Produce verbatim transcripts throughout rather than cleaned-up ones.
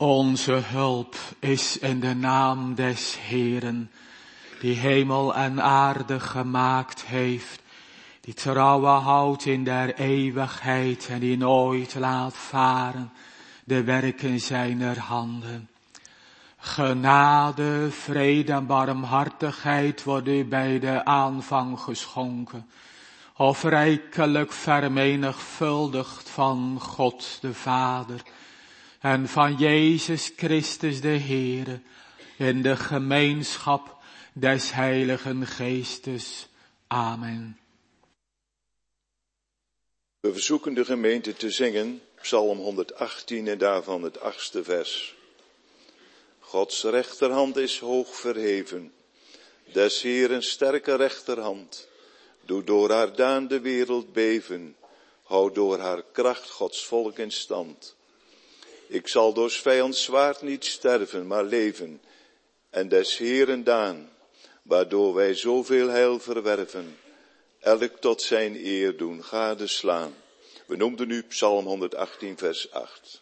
Onze hulp is in de naam des Heeren, die hemel en aarde gemaakt heeft, die trouwe houdt in der eeuwigheid en die nooit laat varen de werken zijner handen. Genade, vrede en barmhartigheid worden u bij de aanvang geschonken, of rijkelijk vermenigvuldigd van God de Vader en van Jezus Christus de Heere, in de gemeenschap des Heiligen Geestes. Amen. We verzoeken de gemeente te zingen, Psalm honderdachttien en daarvan het achtste vers. Gods rechterhand is hoog verheven, des Heeren sterke rechterhand, doet door haar daan de wereld beven, houdt door haar kracht Gods volk in stand. Ik zal door 's vijands zwaard niet sterven, maar leven, en des Heeren daan, waardoor wij zoveel heil verwerven, elk tot zijn eer doen gadeslaan. We noemden nu Psalm honderdachttien vers acht.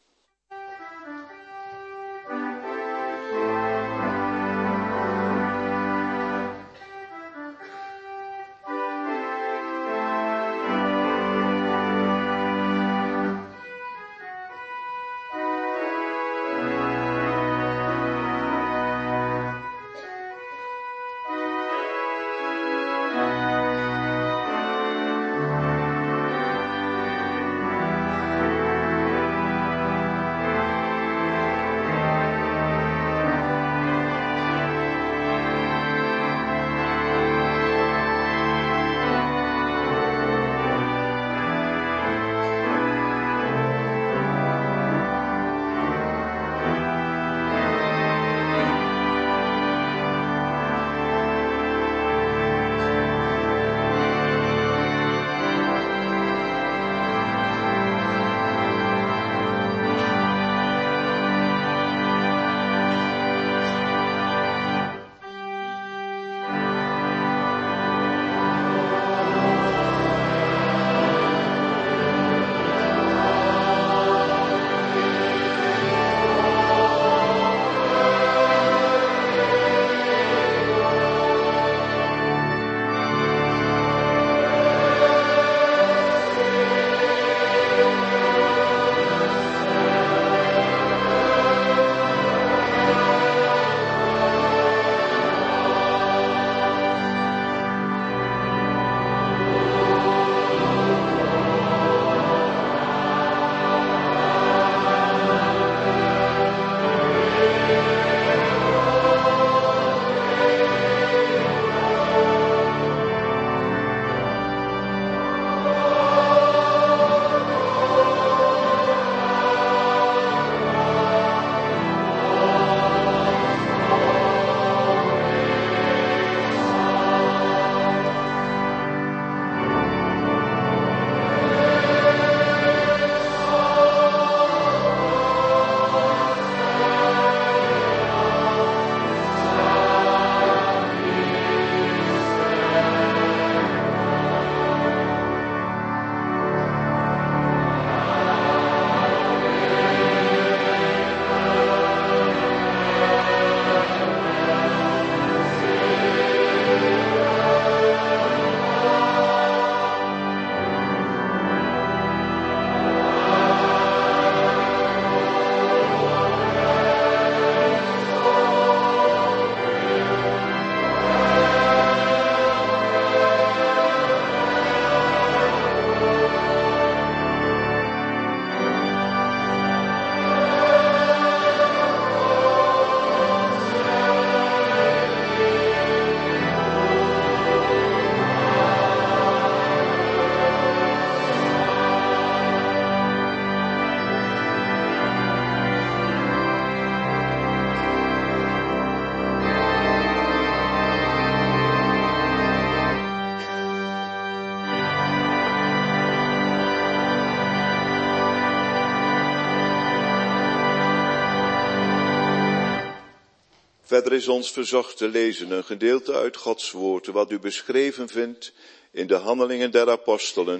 Verder is ons verzocht te lezen een gedeelte uit Gods woord, wat u beschreven vindt in de Handelingen der Apostelen,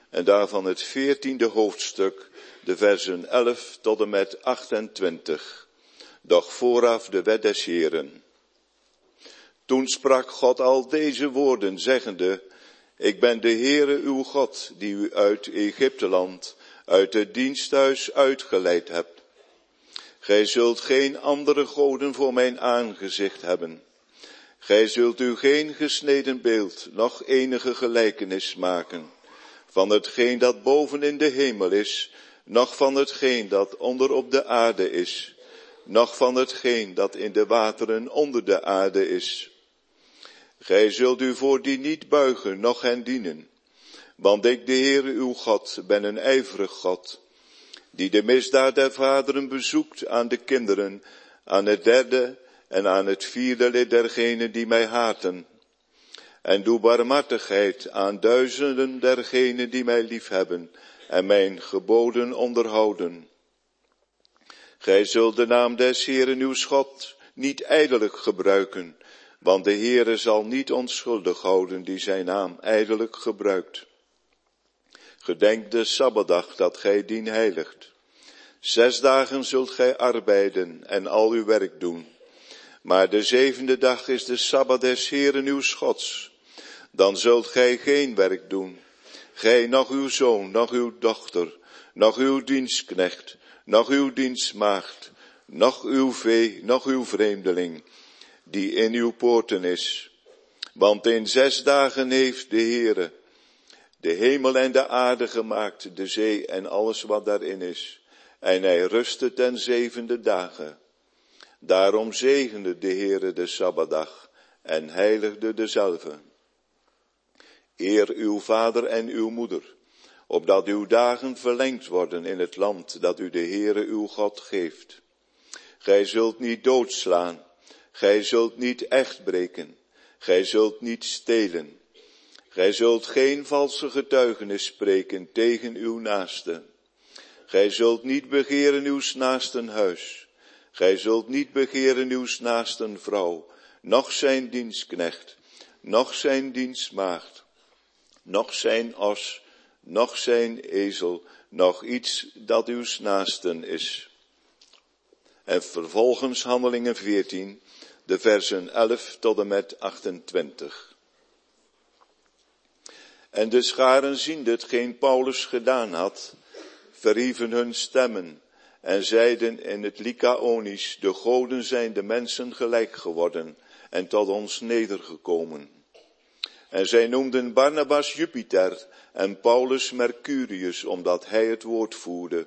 en daarvan het veertiende hoofdstuk, de versen elf tot en met achtentwintig. Doch vooraf de wet des Heeren. Toen sprak God al deze woorden, zeggende, ik ben de Heere uw God, die u uit Egypteland, uit het diensthuis uitgeleid hebt. Gij zult geen andere goden voor mijn aangezicht hebben. Gij zult u geen gesneden beeld, noch enige gelijkenis maken, van hetgeen dat boven in de hemel is, noch van hetgeen dat onder op de aarde is, noch van hetgeen dat in de wateren onder de aarde is. Gij zult u voor die niet buigen, noch hen dienen, want ik, de Heere uw God, ben een ijverig God, die de misdaad der vaderen bezoekt aan de kinderen, aan het derde en aan het vierde lid dergenen die mij haten, en doe barmhartigheid aan duizenden dergenen die mij liefhebben en mijn geboden onderhouden. Gij zult de naam des Heeren uw God niet ijdelijk gebruiken, want de Heere zal niet onschuldig houden die zijn naam ijdelijk gebruikt. Gedenk de Sabbatdag dat gij dien heiligt. Zes dagen zult gij arbeiden en al uw werk doen. Maar de zevende dag is de Sabbat des Heeren uw Gods. Dan zult gij geen werk doen. Gij, noch uw zoon, noch uw dochter, noch uw dienstknecht, noch uw dienstmaagd, noch uw vee, noch uw vreemdeling, die in uw poorten is. Want in zes dagen heeft de Heere de hemel en de aarde gemaakt, de zee en alles wat daarin is. En hij rustte ten zevende dagen. Daarom zegende de Heere de Sabbatdag en heiligde dezelve. Eer uw vader en uw moeder, opdat uw dagen verlengd worden in het land dat u de Heere uw God geeft. Gij zult niet doodslaan, gij zult niet echt breken, gij zult niet stelen. Gij zult geen valse getuigenis spreken tegen uw naaste. Gij zult niet begeren uws naasten huis. Gij zult niet begeren uws naasten vrouw, noch zijn dienstknecht, noch zijn dienstmaagd, noch zijn os, noch zijn ezel, noch iets dat uws naasten is. En vervolgens Handelingen veertien, de versen elf tot en met achtentwintig. En de scharen ziende hetgeen Paulus gedaan had, verhieven hun stemmen en zeiden in het Lycaonisch, de goden zijn de mensen gelijk geworden en tot ons nedergekomen. En zij noemden Barnabas Jupiter en Paulus Mercurius, omdat hij het woord voerde.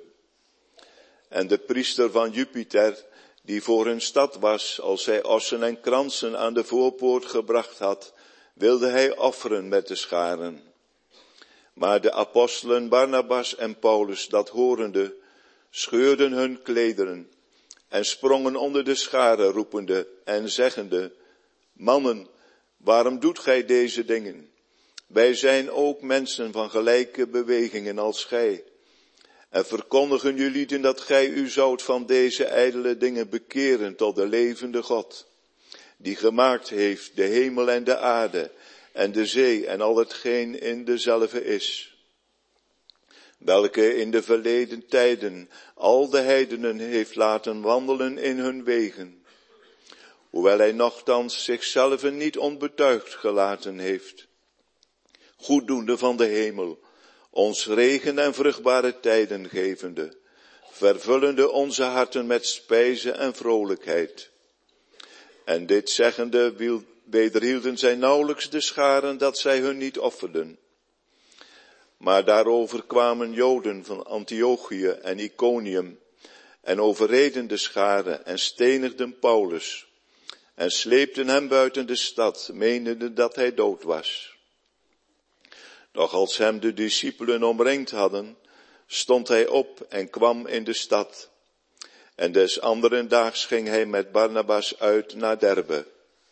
En de priester van Jupiter, die voor hun stad was, als hij ossen en kransen aan de voorpoort gebracht had, wilde hij offeren met de scharen. Maar de apostelen Barnabas en Paulus, dat horende, scheurden hun klederen en sprongen onder de scharen, roepende en zeggende, mannen, waarom doet gij deze dingen? Wij zijn ook mensen van gelijke bewegingen als gij. En verkondigen jullie dat gij u zoudt van deze ijdele dingen bekeren tot de levende God, die gemaakt heeft de hemel en de aarde, en de zee en al hetgeen in dezelve is, welke in de verleden tijden al de heidenen heeft laten wandelen in hun wegen, hoewel hij nochtans zichzelf niet onbetuigd gelaten heeft, goeddoende van de hemel, ons regen en vruchtbare tijden gevende, vervullende onze harten met spijze en vrolijkheid. En dit zeggende wil wederhielden zij nauwelijks de scharen dat zij hun niet offerden. Maar daarover kwamen Joden van Antiochië en Iconium en overreden de scharen en stenigden Paulus en sleepten hem buiten de stad, menende dat hij dood was. Doch als hem de discipelen omringd hadden, stond hij op en kwam in de stad. En des anderen daags ging hij met Barnabas uit naar Derbe.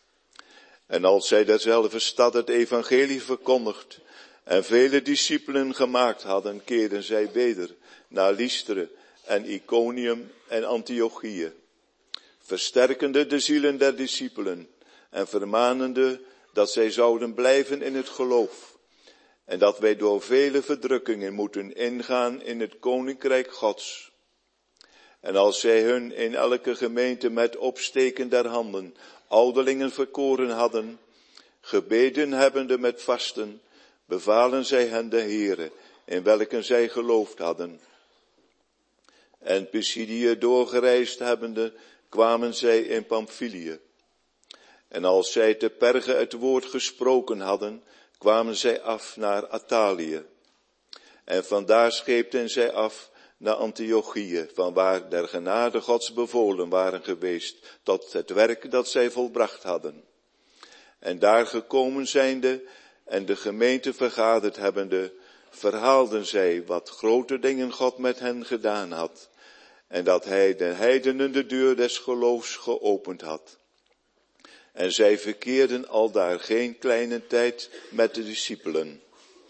En als zij derzelfde stad het evangelie verkondigd en vele discipelen gemaakt hadden, keerden zij weder naar Lystre en Iconium en Antiochië, versterkende de zielen der discipelen en vermanende dat zij zouden blijven in het geloof en dat wij door vele verdrukkingen moeten ingaan in het koninkrijk Gods. En als zij hun in elke gemeente met opsteken der handen ouderlingen verkoren hadden, gebeden hebbende met vasten, bevalen zij hen de Heere, in welke zij geloofd hadden. En Pisidië doorgereisd hebbende, kwamen zij in Pamphylië. En als zij te Perge het woord gesproken hadden, kwamen zij af naar Attalië. En vandaar scheepten zij af naar Antiochië, vanwaar der genade Gods bevolen waren geweest, tot het werk dat zij volbracht hadden. En daar gekomen zijnde en de gemeente vergaderd hebbende, verhaalden zij wat grote dingen God met hen gedaan had, en dat hij de heidenen de deur des geloofs geopend had. En zij verkeerden aldaar geen kleine tijd met de discipelen.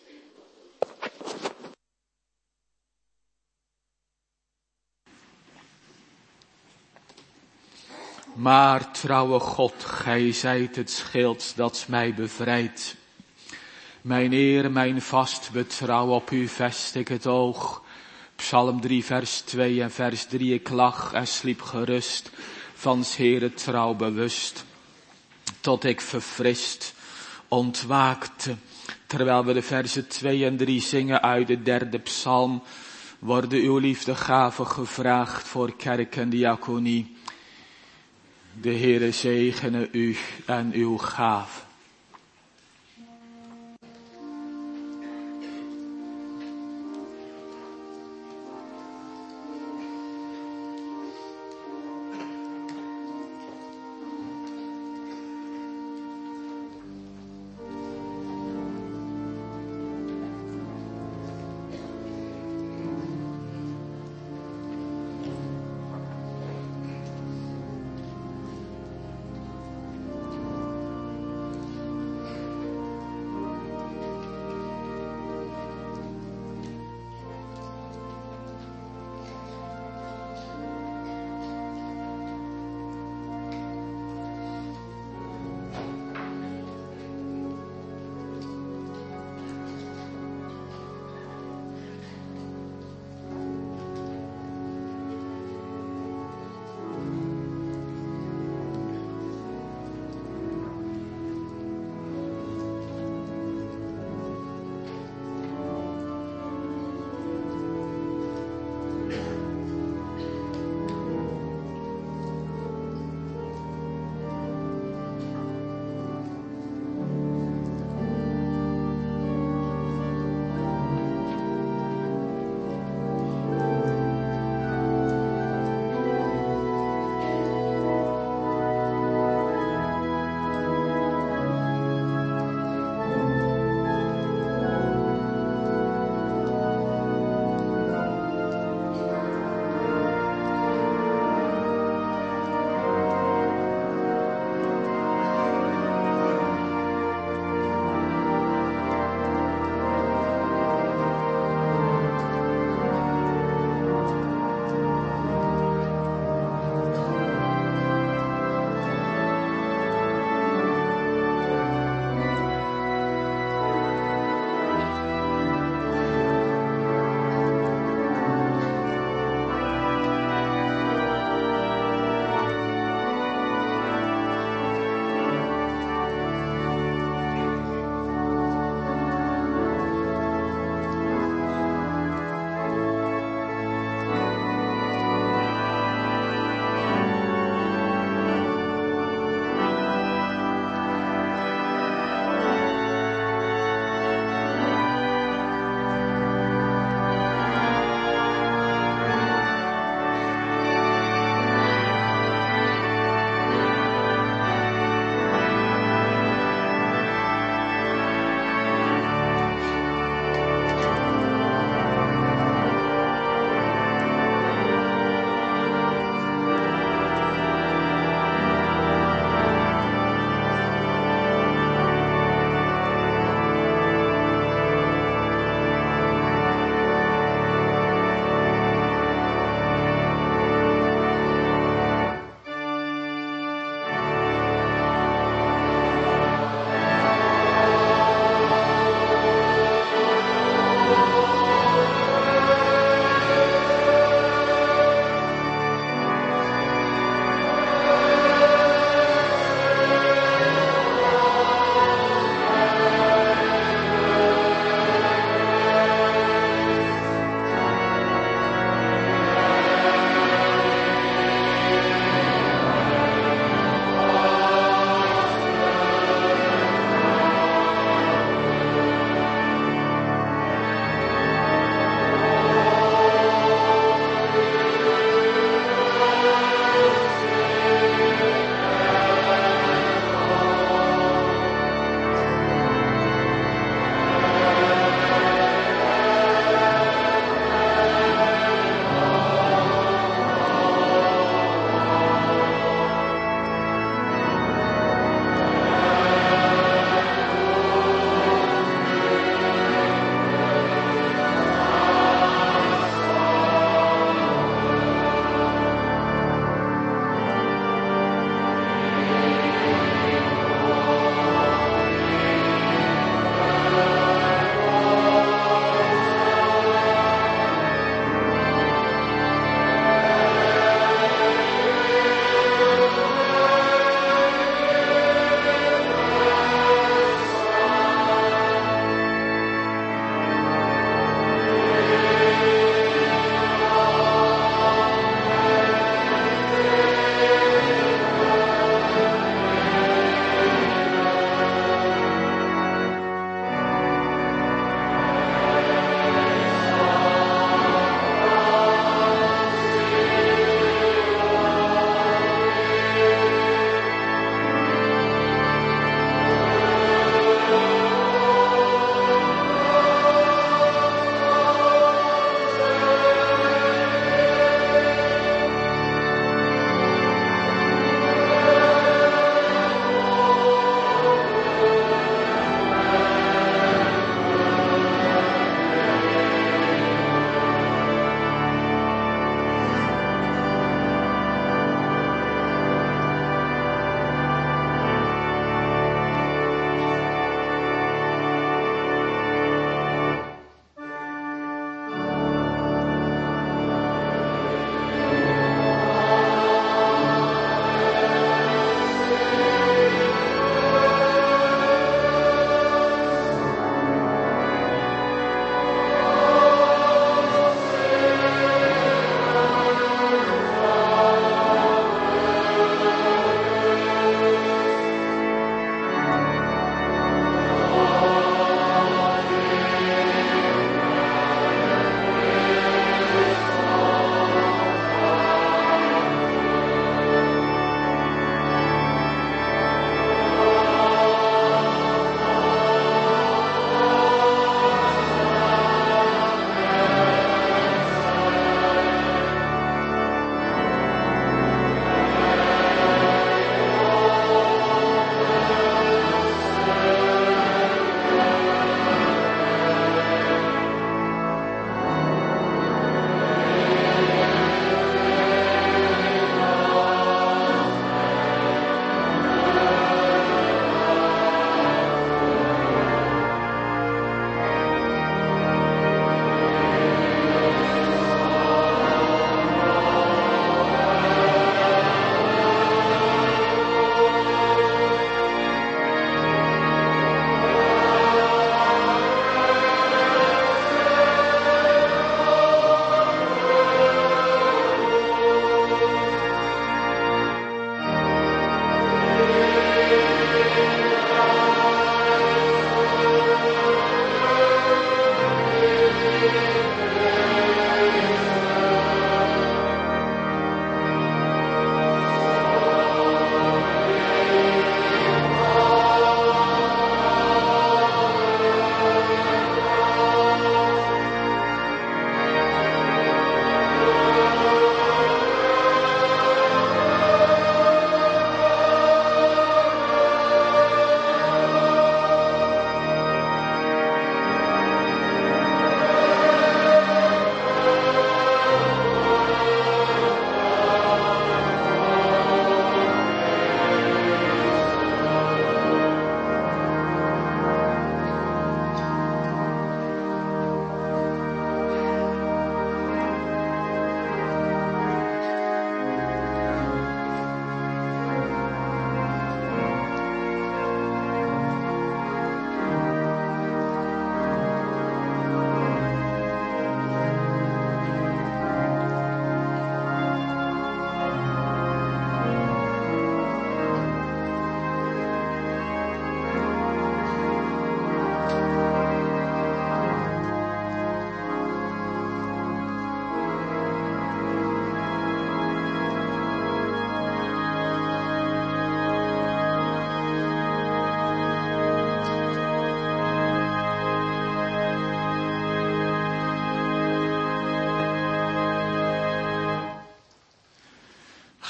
Maar trouwe God, gij zijt het schild dat mij bevrijdt. Mijn eer, mijn vast betrouw, op u vest ik het oog. Psalm drie vers twee en vers drie, ik lag en sliep gerust, van 's Heere trouw bewust, tot ik verfrist ontwaakte. Terwijl we de versen twee en drie zingen uit de derde psalm, worden uw liefdegaven gevraagd voor kerk en diaconie. De Heere zegene u en uw gave.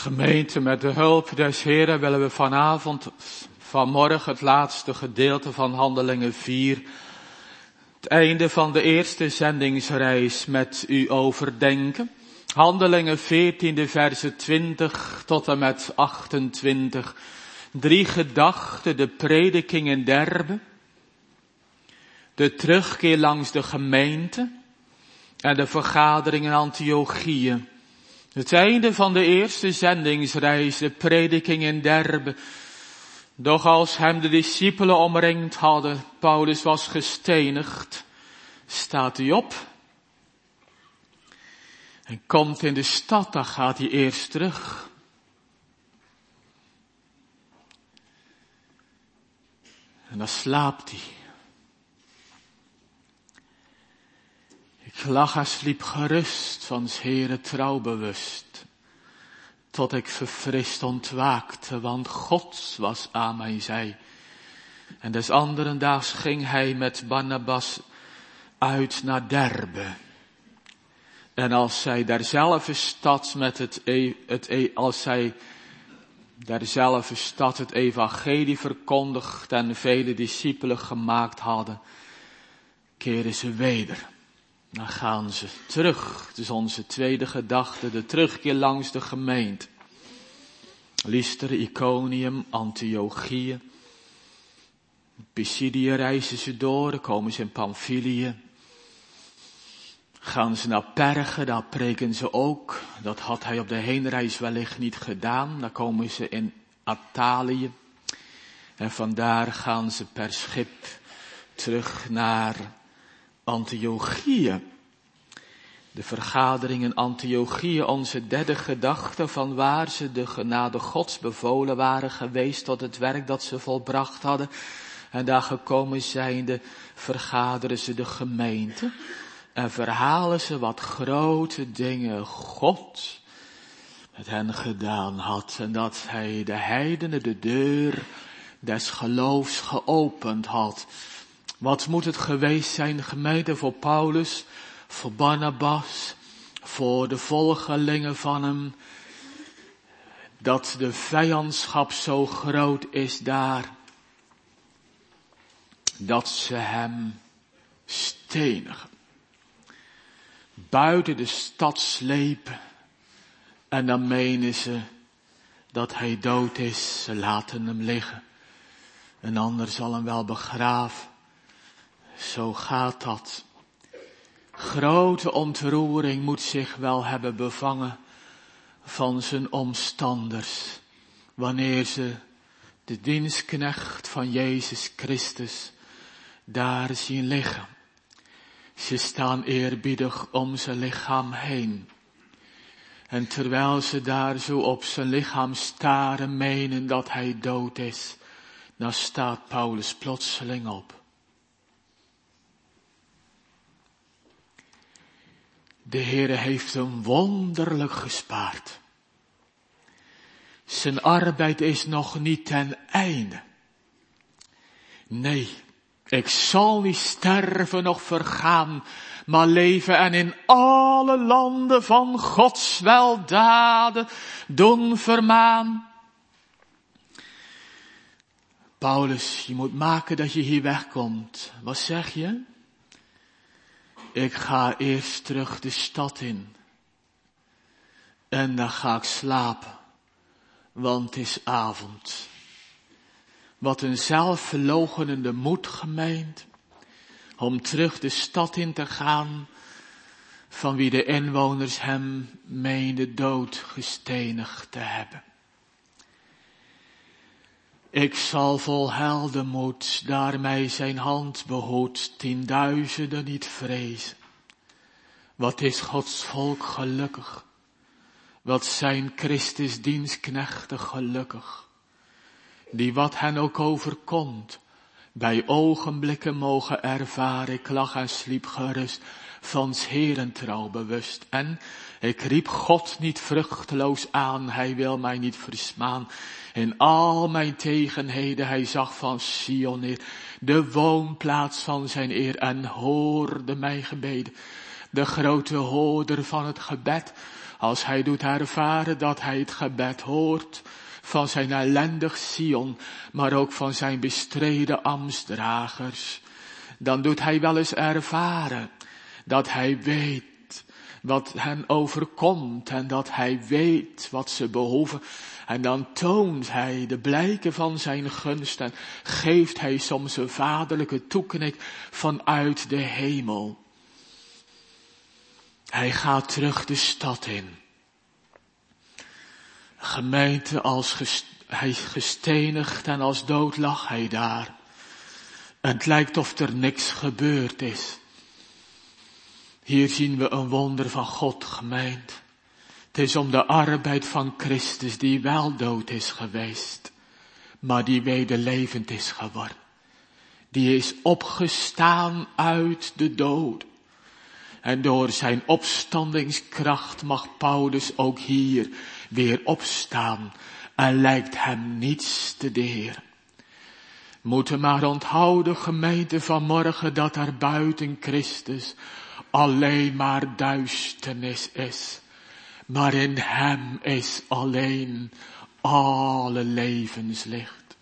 Gemeente, met de hulp des Heren willen we vanavond, vanmorgen het laatste gedeelte van Handelingen vier, het einde van de eerste zendingsreis met u overdenken. Handelingen veertien, versen twintig tot en met achtentwintig. Drie gedachten, de prediking in Derbe, de terugkeer langs de gemeente en de vergadering in Antiochië. Het einde van de eerste zendingsreis, de prediking in Derbe. Doch als hem de discipelen omringd hadden, Paulus was gestenigd, staat hij op en komt in de stad, dan gaat hij eerst terug. En dan slaapt hij. Ik lag en sliep gerust, van 's Heere trouw bewust, tot ik verfrist ontwaakte, want God was aan mijn zij. En des anderen daags ging hij met Barnabas uit naar Derbe. En als zij derzelfde stad met het, e, het e, als zij derzelfde stad het evangelie verkondigd en vele discipelen gemaakt hadden, keren ze weder. Dan gaan ze terug. Het is onze tweede gedachte, de terugkeer langs de gemeente. Lystra, Iconium, Antiochië. Pisidië reizen ze door, dan komen ze in Pamphylië. Gaan ze naar Perge, daar preken ze ook. Dat had hij op de heenreis wellicht niet gedaan. Dan komen ze in Attalië. En vandaar gaan ze per schip terug naar Antiochië. De vergadering in Antiochië, onze derde gedachte, van waar ze de genade Gods bevolen waren geweest tot het werk dat ze volbracht hadden. En daar gekomen zijnde vergaderen ze de gemeente en verhalen ze wat grote dingen God met hen gedaan had. En dat hij de heidenen de deur des geloofs geopend had. Wat moet het geweest zijn, gemeente, voor Paulus, voor Barnabas, voor de volgelingen van hem, dat de vijandschap zo groot is daar, dat ze hem stenigen, buiten de stad slepen, en dan menen ze dat hij dood is. Ze laten hem liggen, een ander zal hem wel begraven. Zo gaat dat. Grote ontroering moet zich wel hebben bevangen van zijn omstanders, wanneer ze de dienstknecht van Jezus Christus daar zien liggen. Ze staan eerbiedig om zijn lichaam heen. En terwijl ze daar zo op zijn lichaam staren, menen dat hij dood is, dan staat Paulus plotseling op. De Heere heeft hem wonderlijk gespaard. Zijn arbeid is nog niet ten einde. Nee, ik zal niet sterven noch vergaan, maar leven en in alle landen van Gods weldaden doen vermaan. Paulus, je moet maken dat je hier wegkomt. Wat zeg je? Ik ga eerst terug de stad in. En dan ga ik slapen. Want het is avond. Wat een zelfverloochenende moed, gemeente. Om terug de stad in te gaan. Van wie de inwoners hem meenden dood gestenigd te hebben. Ik zal vol heldenmoed, daar mij zijn hand behoedt, tienduizenden niet vrezen. Wat is Gods volk gelukkig, wat zijn Christus dienstknechten gelukkig, die wat hen ook overkomt, bij ogenblikken mogen ervaren. Ik lag en sliep gerust, van 's Heeren trouw bewust. En ik riep God niet vruchteloos aan, hij wil mij niet versmaan. In al mijn tegenheden, hij zag van Sion neer, de woonplaats van zijn eer, en hoorde mijn gebeden. De grote hoorder van het gebed, Als hij doet ervaren dat hij het gebed hoort van zijn ellendig Sion, maar ook van zijn bestreden ambtsdragers. Dan doet hij wel eens ervaren dat hij weet wat hen overkomt en dat hij weet wat ze behoeven. En dan toont hij de blijken van zijn gunst en geeft hij soms een vaderlijke toeknik vanuit de hemel. Hij gaat terug de stad in. Gemeente, als gest- hij gestenigd en als dood lag hij daar. En het lijkt of er niks gebeurd is. Hier zien we een wonder van God, gemeente. Het is om de arbeid van Christus die wel dood is geweest, maar die wederlevend is geworden. Die is opgestaan uit de dood. En door zijn opstandingskracht mag Paulus ook hier weer opstaan en lijkt hem niets te deren. Moeten maar onthouden, gemeente, vanmorgen, dat er buiten Christus alleen maar duisternis is. Maar in hem is alleen alle levenslicht.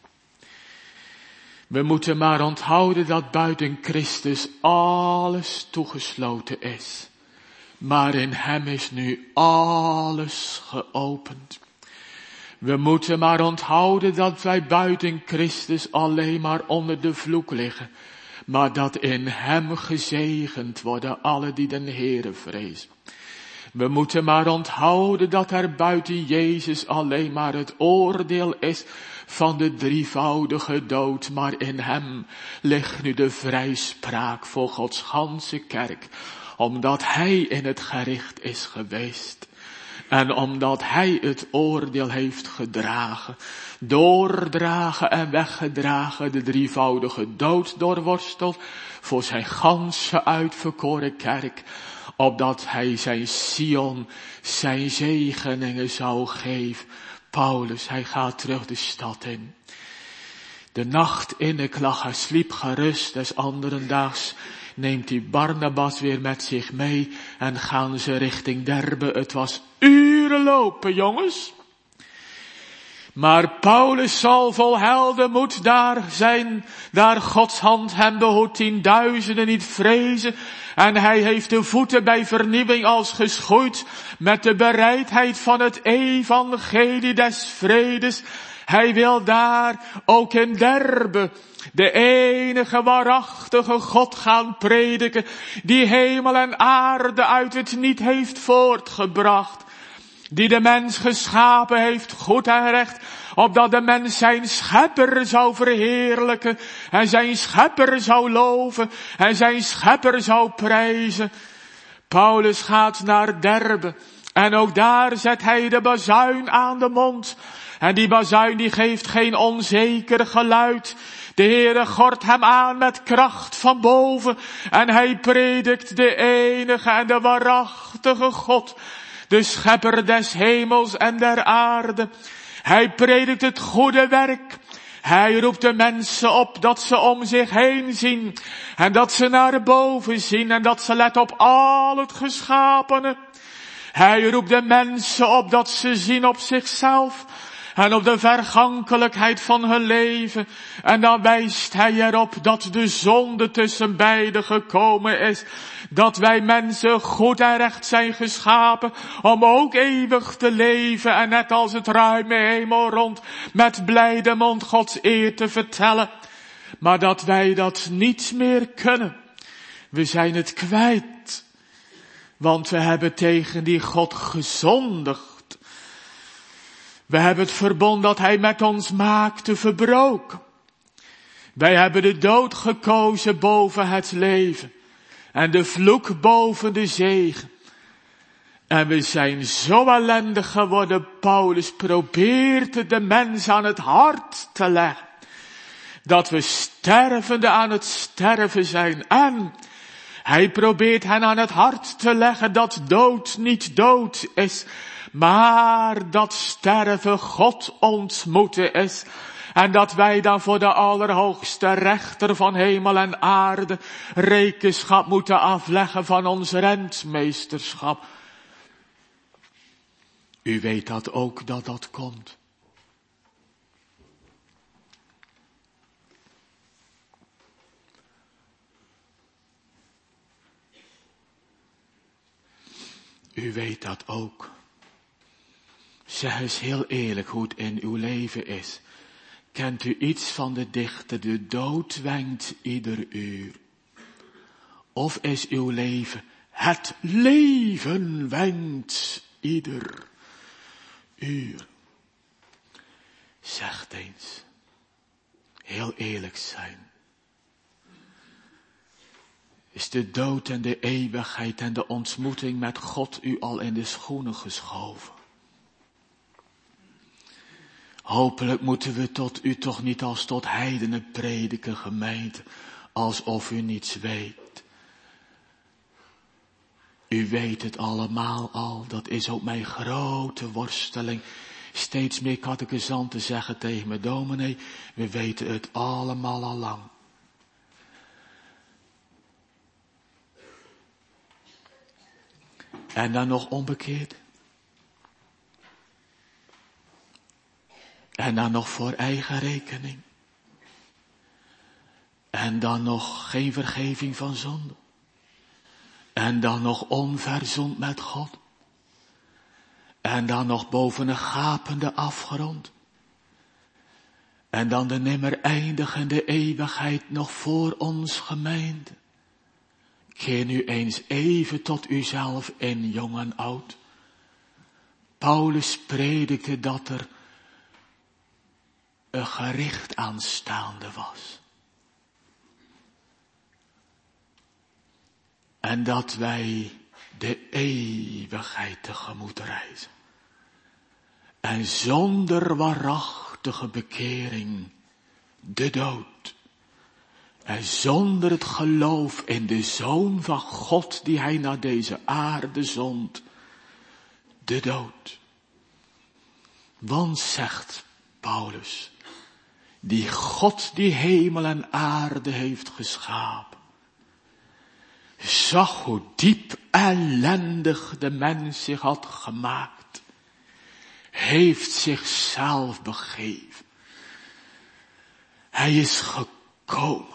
We moeten maar onthouden dat buiten Christus alles toegesloten is. Maar in hem is nu alles geopend. We moeten maar onthouden dat wij buiten Christus alleen maar onder de vloek liggen. Maar dat in hem gezegend worden alle die den Heere vrezen. We moeten maar onthouden dat er buiten Jezus alleen maar het oordeel is van de drievoudige dood. Maar in hem ligt nu de vrijspraak voor Gods ganse kerk. Omdat hij in het gericht is geweest. En omdat hij het oordeel heeft gedragen. Doordragen en weggedragen, de drievoudige dood doorworsteld. Voor zijn ganse uitverkoren kerk. Opdat hij zijn Sion, zijn zegeningen zou geven. Paulus, hij gaat terug de stad in. De nacht in, ik lag en sliep gerust. Des anderendaags neemt hij Barnabas weer met zich mee. En gaan ze richting Derbe. Het was uren lopen, jongens. Maar Paulus zal vol heldenmoed daar zijn, daar Gods hand hem behoedt, tienduizenden niet vrezen. En hij heeft de voeten bij vernieuwing als geschoeid met de bereidheid van het evangelie des vredes. Hij wil daar ook in Derbe de enige waarachtige God gaan prediken, die hemel en aarde uit het niet heeft voortgebracht. Die de mens geschapen heeft, goed en recht, opdat de mens zijn schepper zou verheerlijken, en zijn schepper zou loven, en zijn schepper zou prijzen. Paulus gaat naar Derbe, en ook daar zet hij de bazuin aan de mond. En die bazuin die geeft geen onzeker geluid. De Heere gort hem aan met kracht van boven, en hij predikt de enige en de waarachtige God, de schepper des hemels en der aarde. Hij predikt het goede werk. Hij roept de mensen op dat ze om zich heen zien. En dat ze naar boven zien. En dat ze letten op al het geschapene. Hij roept de mensen op dat ze zien op zichzelf. En op de vergankelijkheid van hun leven. En dan wijst hij erop dat de zonde tussen beiden gekomen is. Dat wij mensen goed en recht zijn geschapen om ook eeuwig te leven. En net als het ruime hemel rond met blijde mond Gods eer te vertellen. Maar dat wij dat niet meer kunnen. We zijn het kwijt. Want we hebben tegen die God gezondigd. We hebben het verbond dat hij met ons maakte verbroken. Wij hebben de dood gekozen boven het leven. En de vloek boven de zegen. En we zijn zo ellendig geworden. Paulus probeert de mens aan het hart te leggen. Dat we stervende aan het sterven zijn. En hij probeert hen aan het hart te leggen dat dood niet dood is. Maar dat sterven God ontmoeten is. En dat wij dan voor de allerhoogste rechter van hemel en aarde rekenschap moeten afleggen van ons rentmeesterschap. U weet dat ook dat dat komt. U weet dat ook. Zeg eens heel eerlijk hoe het in uw leven is. Kent u iets van de dichter, de dood wenkt ieder uur? Of is uw leven, het leven wenkt ieder uur? Zeg eens, heel eerlijk zijn. Is de dood en de eeuwigheid en de ontmoeting met God u al in de schoenen geschoven? Hopelijk moeten we tot u toch niet als tot heidenen prediken, gemeente, alsof u niets weet. U weet het allemaal al, dat is ook mijn grote worsteling. Steeds meer catechisanten zeggen tegen me, dominee, we weten het allemaal al lang. En dan nog onbekeerd. En dan nog voor eigen rekening. En dan nog geen vergeving van zonde. En dan nog onverzoend met God. En dan nog boven een gapende afgrond. En dan de nimmer eindigende eeuwigheid nog voor ons gemeente. Keer nu eens even tot uzelf in, jong en oud. Paulus predikte dat er een gericht aanstaande was. En dat wij de eeuwigheid tegemoet reizen. En zonder waarachtige bekering de dood. En zonder het geloof in de Zoon van God die hij naar deze aarde zond, de dood. Want zegt Paulus, die God die hemel en aarde heeft geschapen, zag hoe diep ellendig de mens zich had gemaakt, heeft zichzelf begeven. Hij is gekomen.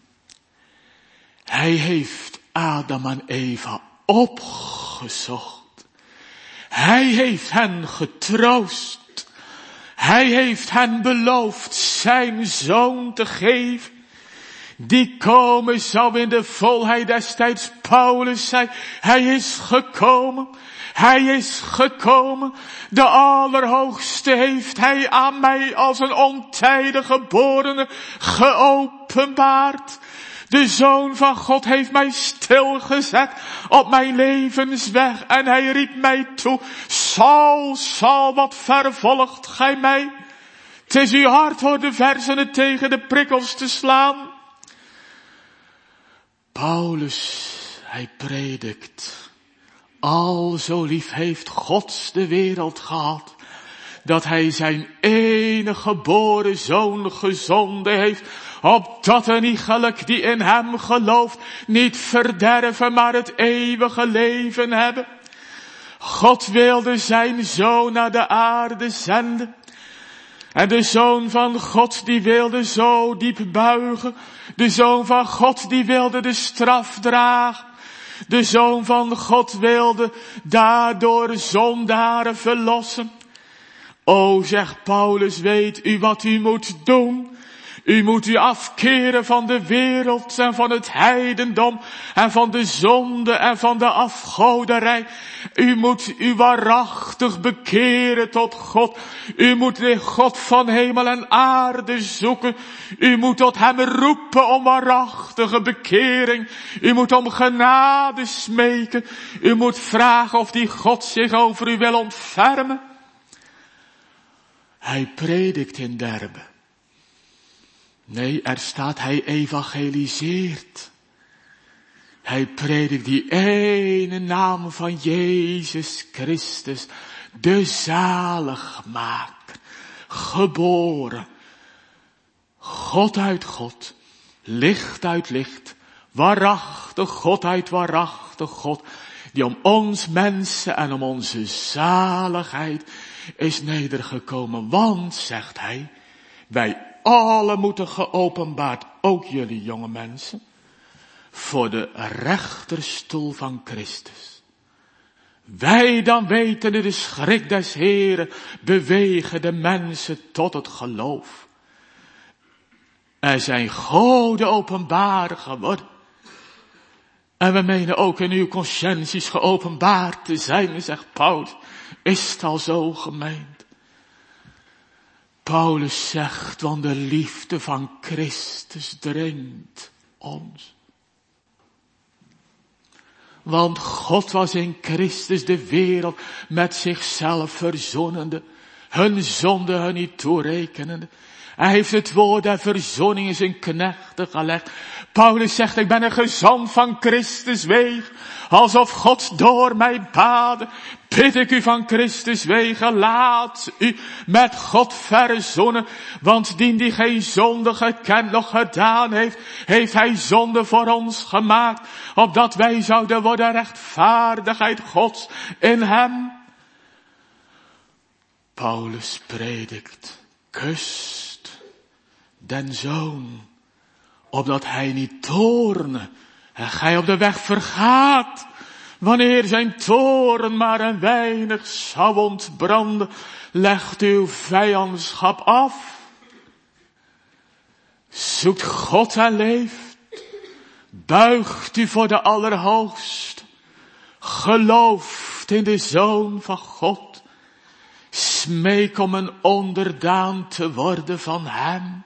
Hij heeft Adam en Eva opgezocht. Hij heeft hen getroost. Hij heeft hen beloofd zijn zoon te geven. Die komen zou in de volheid destijds. Paulus zei, hij is gekomen. Hij is gekomen. De Allerhoogste heeft hij aan mij als een ontijdig geborene geopenbaard. De Zoon van God heeft mij stilgezet op mijn levensweg en hij riep mij toe, Saul, Saul, wat vervolgt gij mij? Het is uw hart hoor de verzen tegen de prikkels te slaan. Paulus, hij predikt, al zo lief heeft God de wereld gehad, dat hij zijn enige geboren zoon gezonden heeft, opdat een iegelijk die in hem gelooft niet verderven, maar het eeuwige leven hebben. God wilde zijn zoon naar de aarde zenden. En de Zoon van God die wilde zo diep buigen. De Zoon van God die wilde de straf dragen. De Zoon van God wilde daardoor zondaren verlossen. O, zegt Paulus, weet u wat u moet doen? U moet u afkeren van de wereld en van het heidendom en van de zonde en van de afgoderij. U moet u waarachtig bekeren tot God. U moet de God van hemel en aarde zoeken. U moet tot hem roepen om waarachtige bekering. U moet om genade smeken. U moet vragen of die God zich over u wil ontfermen. Hij predikt in Derbe. Nee, er staat hij evangeliseert. Hij predikt die ene naam van Jezus Christus, de zaligmaker, geboren, God uit God, licht uit licht, waarachtig God uit waarachtig God, die om ons mensen en om onze zaligheid is nedergekomen. Want, zegt hij, wij allen moeten geopenbaard, ook jullie jonge mensen, voor de rechterstoel van Christus. Wij dan weten de schrik des Heren bewegen de mensen tot het geloof. Er zijn goden openbaar geworden. En we menen ook in uw conscienties geopenbaard te zijn, zegt Paulus. Is het al zo gemeend? Paulus zegt, want de liefde van Christus dringt ons. Want God was in Christus de wereld met zichzelf verzonnende, hun zonde hun niet toerekenende. Hij heeft het woord der verzoening in zijn knechten gelegd. Paulus zegt, ik ben een gezant van Christus weeg. Alsof God door mij baadde. Bid ik u van Christus wegen, laat u met God verzoenen. Want dien die geen zonde gekend nog gedaan heeft, heeft hij zonde voor ons gemaakt. Opdat wij zouden worden rechtvaardigheid Gods in hem. Paulus predikt, kust den zoon, opdat hij niet toorne en gij op de weg vergaat. Wanneer zijn toorn maar een weinig zou ontbranden, legt uw vijandschap af. Zoekt God en leeft, buigt u voor de Allerhoogste, gelooft in de Zoon van God, smeek om een onderdaan te worden van hem.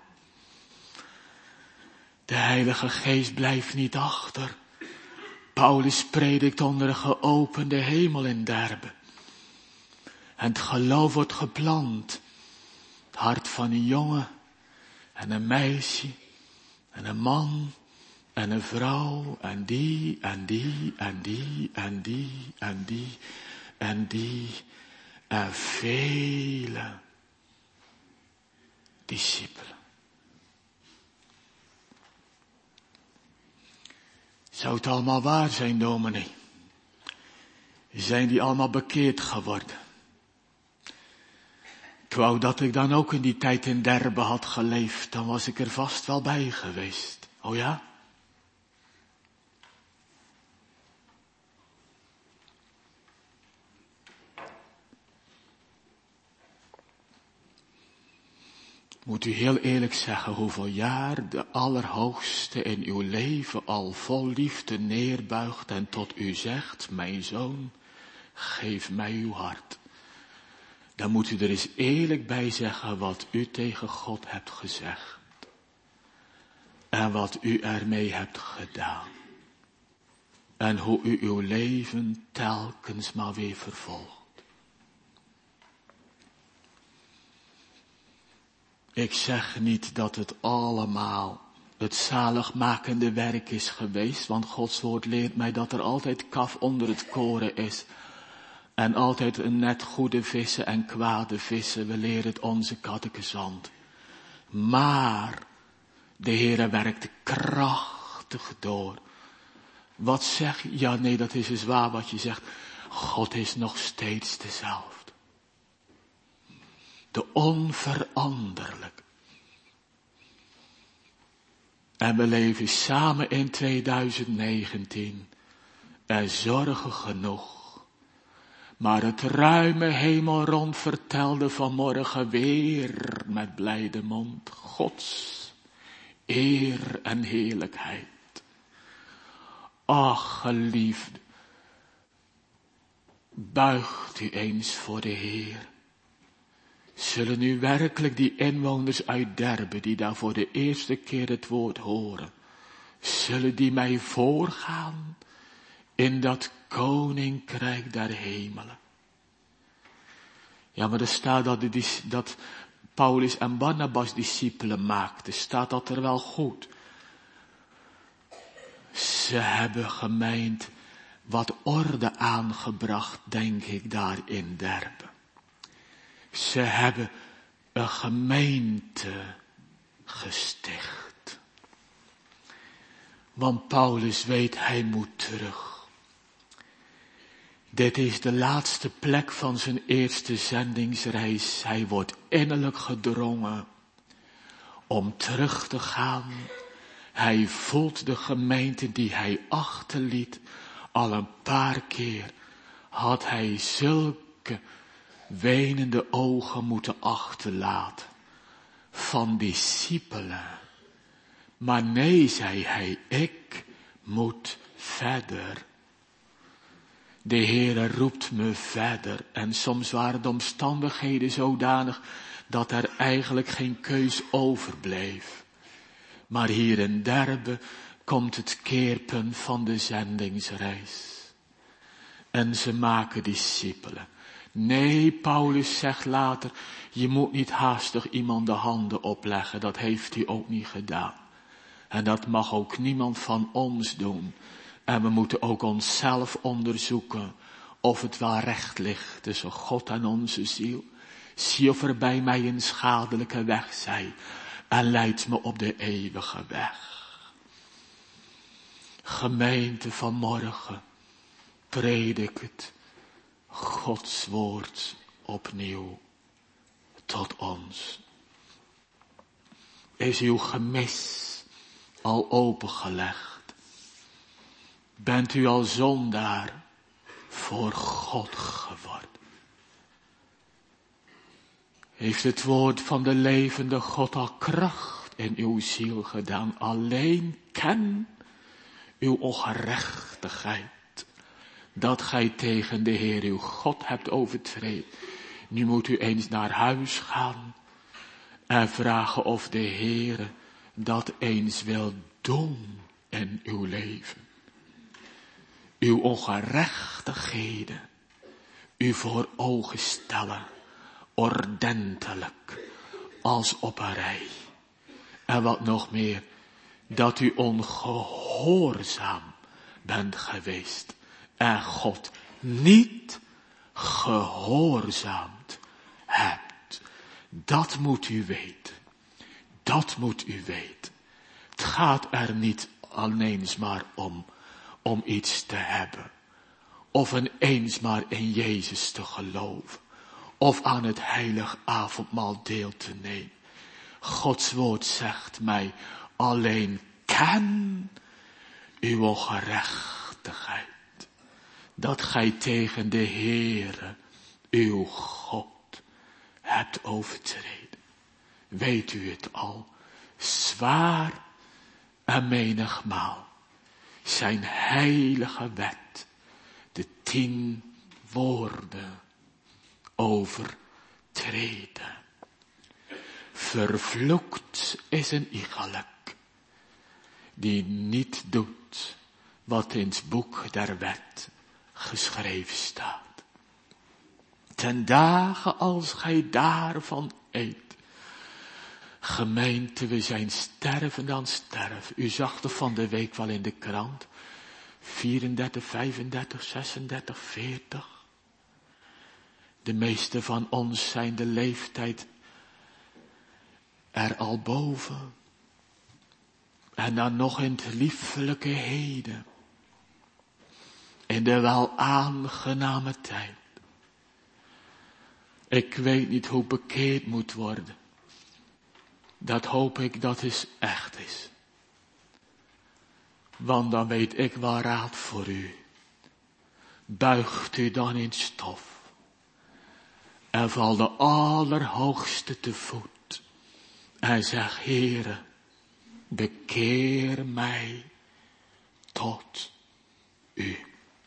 De Heilige Geest blijft niet achter. Paulus predikt onder een geopende hemel in Derbe. En het geloof wordt geplant. Het hart van een jongen en een meisje en een man en een vrouw en die en die en die en die en die en die en vele discipelen. Zou het allemaal waar zijn, dominee? Zijn die allemaal bekeerd geworden? Ik wou dat ik dan ook in die tijd in Derbe had geleefd, dan was ik er vast wel bij geweest. Oh ja? Moet u heel eerlijk zeggen hoeveel jaar de Allerhoogste in uw leven al vol liefde neerbuigt en tot u zegt, mijn zoon, geef mij uw hart. Dan moet u er eens eerlijk bij zeggen wat u tegen God hebt gezegd. En wat u ermee hebt gedaan. En hoe u uw leven telkens maar weer vervolgt. Ik zeg niet dat het allemaal het zaligmakende werk is geweest, want Gods woord leert mij dat er altijd kaf onder het koren is. En altijd een net goede vissen en kwade vissen, we leren het onze catechizant. Maar de Heere werkt krachtig door. Wat zeg je? Ja, nee, dat is dus waar wat je zegt. God is nog steeds dezelfde. De onveranderlijk. En we leven samen in tweeduizend negentien. Er zorgen genoeg. Maar het ruime hemelrond vertelde vanmorgen weer met blijde mond Gods eer en heerlijkheid. Ach, geliefde, buigt u eens voor de Heer. Zullen nu werkelijk die inwoners uit Derbe, die daar voor de eerste keer het woord horen, zullen die mij voorgaan in dat koninkrijk der hemelen? Ja, maar er staat dat, de, dat Paulus en Barnabas discipelen maakten. Staat dat er wel goed? Ze hebben gemeend wat orde aangebracht, denk ik, daar in Derbe. Ze hebben een gemeente gesticht. Want Paulus weet, hij moet terug. Dit is de laatste plek van zijn eerste zendingsreis. Hij wordt innerlijk gedrongen om terug te gaan. Hij voelt de gemeente die hij achterliet. Al een paar keer had hij zulke wenende ogen moeten achterlaten van discipelen. Maar nee, zei hij, ik moet verder. De Heere roept me verder. En soms waren de omstandigheden zodanig dat er eigenlijk geen keus overbleef. Maar hier in Derbe komt het keerpunt van de zendingsreis. En ze maken discipelen. Nee, Paulus zegt later, je moet niet haastig iemand de handen opleggen. Dat heeft hij ook niet gedaan. En dat mag ook niemand van ons doen. En we moeten ook onszelf onderzoeken of het wel recht ligt tussen God en onze ziel. Zie of er bij mij een schadelijke weg zij en leid me op de eeuwige weg. Gemeente van morgen, predik het Gods woord opnieuw tot ons. Is uw gemis al opengelegd? Bent u al zondaar voor God geworden? Heeft het woord van de levende God al kracht in uw ziel gedaan? Alleen ken uw ongerechtigheid, dat gij tegen de Heer uw God hebt overtreden. Nu moet u eens naar huis gaan en vragen of de Heer dat eens wil doen in uw leven. Uw ongerechtigheden u voor ogen stellen, ordentelijk, als op een rij. En wat nog meer, dat u ongehoorzaam bent geweest en God niet gehoorzaamd hebt. Dat moet u weten. Dat moet u weten. Het gaat er niet alleen maar om, om iets te hebben. Of ineens maar in Jezus te geloven. Of aan het heilig avondmaal deel te nemen. Gods woord zegt mij, alleen ken uw ongerechtigheid. Dat gij tegen de Heere, uw God, hebt overtreden. Weet u het al, zwaar en menigmaal, zijn heilige wet, de tien woorden overtreden. Vervloekt is een iegelijk, die niet doet wat in het boek der wet geschreven staat. Ten dagen als gij daarvan eet. Gemeente, we zijn sterven dan sterven. U zag het van de week wel in de krant. vierendertig, vijfendertig, zesendertig, veertig. De meeste van ons zijn de leeftijd er al boven. En dan nog in het liefelijke heden. In de wel aangename tijd. Ik weet niet hoe bekeerd moet worden. Dat hoop ik dat het echt is. Want dan weet ik wel raad voor u. Buigt u dan in stof. En val de Allerhoogste te voet. En zeg, Heere, bekeer mij tot u.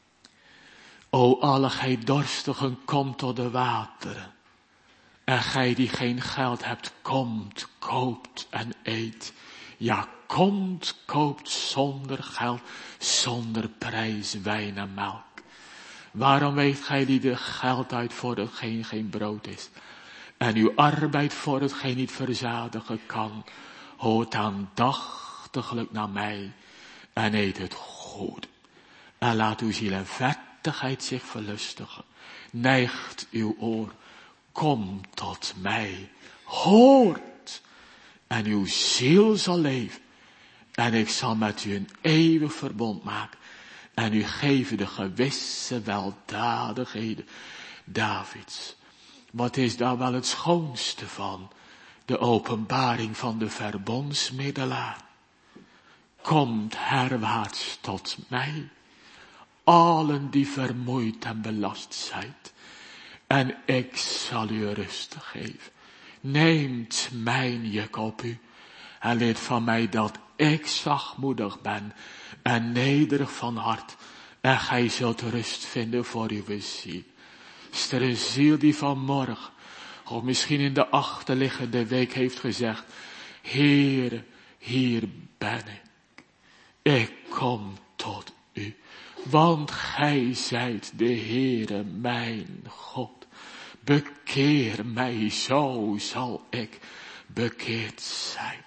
O alle gij dorstigen, kom tot de wateren. En gij die geen geld hebt, komt, koopt en eet. Ja, komt, koopt zonder geld, zonder prijs, wijn en melk. Waarom weet gij die de geld uit voor hetgeen geen brood is? En uw arbeid voor hetgeen niet verzadigen kan. Hoort aandachtiglijk naar mij en eet het goed. En laat uw ziel en vettigheid zich verlustigen. Neigt uw oor. Kom tot mij, hoort, en uw ziel zal leven, en ik zal met u een eeuwig verbond maken, en u geven de gewisse weldadigheden Davids. Wat is daar wel het schoonste van? De openbaring van de verbondsmiddelaar. Komt herwaarts tot mij, allen die vermoeid en belast zijt, en ik zal u rust geven. Neemt mijn juk op u, en leert van mij dat ik zachtmoedig ben, en nederig van hart, en gij zult rust vinden voor uw ziel. Is er een ziel die vanmorgen, of misschien in de achterliggende week heeft gezegd, Heere, hier ben ik. Ik kom tot u, want gij zijt de Heere mijn God. Bekeer mij, zo zal ik bekeerd zijn.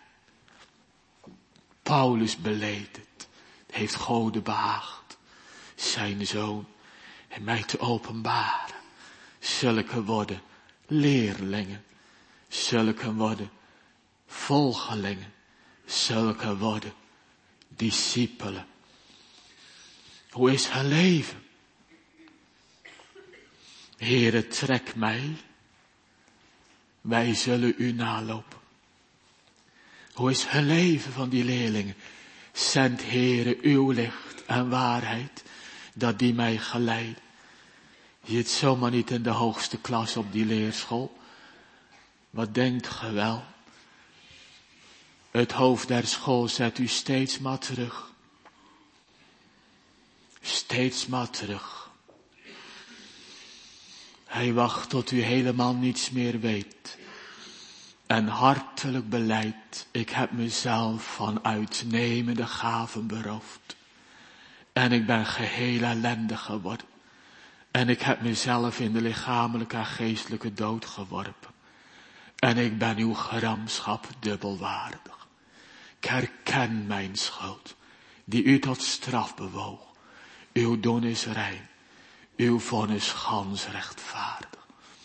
Paulus beleed het, heeft God behaagd, zijn zoon en mij te openbaren. Zulke worden leerlingen, zulke worden volgelingen, zulke worden discipelen. Hoe is hun leven? Heere, trek mij, wij zullen u nalopen. Hoe is hun leven van die leerlingen? Zend, Heere, uw licht en waarheid, dat die mij geleiden. Je zit zomaar niet in de hoogste klas op die leerschool. Wat denkt ge wel? Het hoofd der school zet u steeds maar terug. Steeds maar terug. Hij wacht tot u helemaal niets meer weet. En hartelijk belijdt, ik heb mezelf van uitnemende gaven beroofd. En ik ben geheel ellendig geworden. En ik heb mezelf in de lichamelijke en geestelijke dood geworpen. En ik ben uw gramschap dubbelwaardig. Ik herken mijn schuld, die u tot straf bewoog. Uw doen is rein, uw vonnis gans rechtvaardig.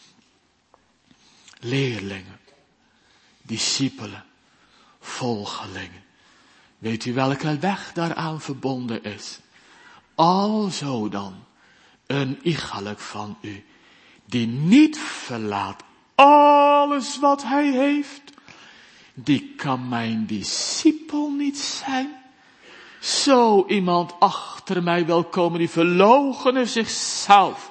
Leerlingen, discipelen, volgelingen. Weet u welke weg daaraan verbonden is? Alzo dan, een iegelijk van u, die niet verlaat alles wat hij heeft, die kan mijn discipel niet zijn. Zo iemand achter mij wil komen, die verloochene zichzelf.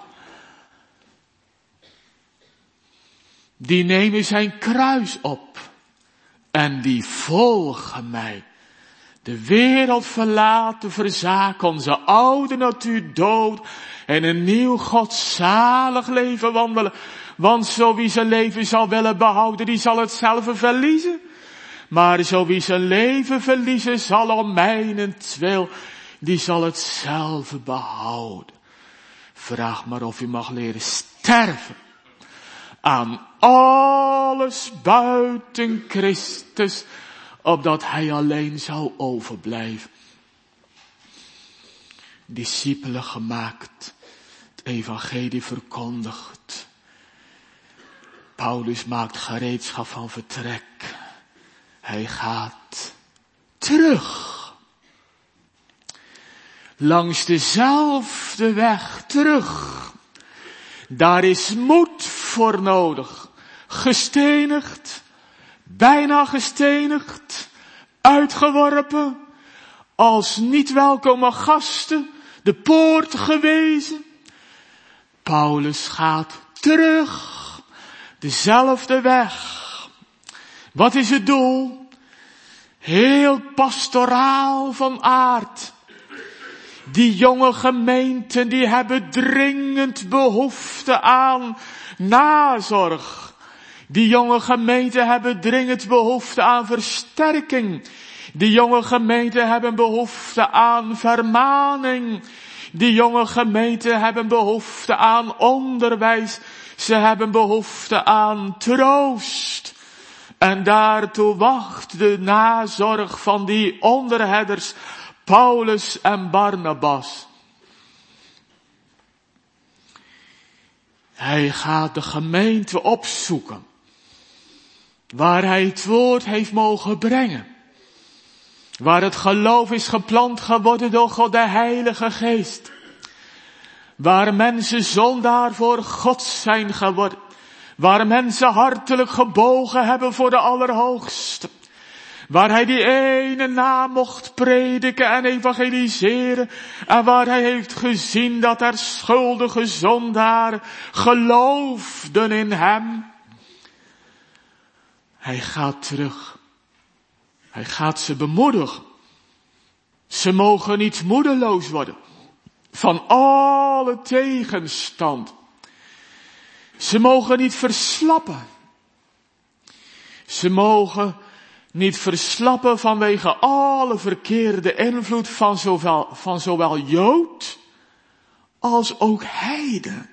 Die nemen zijn kruis op en die volgen mij. De wereld verlaten, verzaken, onze oude natuur dood en een nieuw godzalig leven wandelen. Want zo wie zijn leven zal willen behouden, die zal het zelf verliezen. Maar zo wie zijn leven verliezen zal om mijnentwil, die zal het zelf behouden. Vraag maar of u mag leren sterven aan alles buiten Christus, opdat hij alleen zou overblijven. Discipelen gemaakt, het evangelie verkondigd. Paulus maakt gereedschap van vertrek. Hij gaat terug. Langs dezelfde weg terug. Daar is moed voor nodig. Gestenigd, bijna gestenigd, uitgeworpen, als niet welkome gasten, de poort gewezen. Paulus gaat terug, dezelfde weg. Wat is het doel? Heel pastoraal van aard. Die jonge gemeenten, die hebben dringend behoefte aan nazorg. Die jonge gemeenten hebben dringend behoefte aan versterking. Die jonge gemeenten hebben behoefte aan vermaning. Die jonge gemeenten hebben behoefte aan onderwijs. Ze hebben behoefte aan troost. En daartoe wacht de nazorg van die onderherders, Paulus en Barnabas. Hij gaat de gemeente opzoeken, waar hij het woord heeft mogen brengen. Waar het geloof is geplant geworden door God de Heilige Geest. Waar mensen zondaar voor God zijn geworden. Waar mensen hartelijk gebogen hebben voor de Allerhoogste. Waar hij die ene naam mocht prediken en evangeliseren. En waar hij heeft gezien dat er schuldige zondaren geloofden in hem. Hij gaat terug. Hij gaat ze bemoedigen. Ze mogen niet moedeloos worden. Van alle tegenstand. Ze mogen niet verslappen. Ze mogen niet verslappen vanwege alle verkeerde invloed van zowel, van zowel Jood als ook heiden.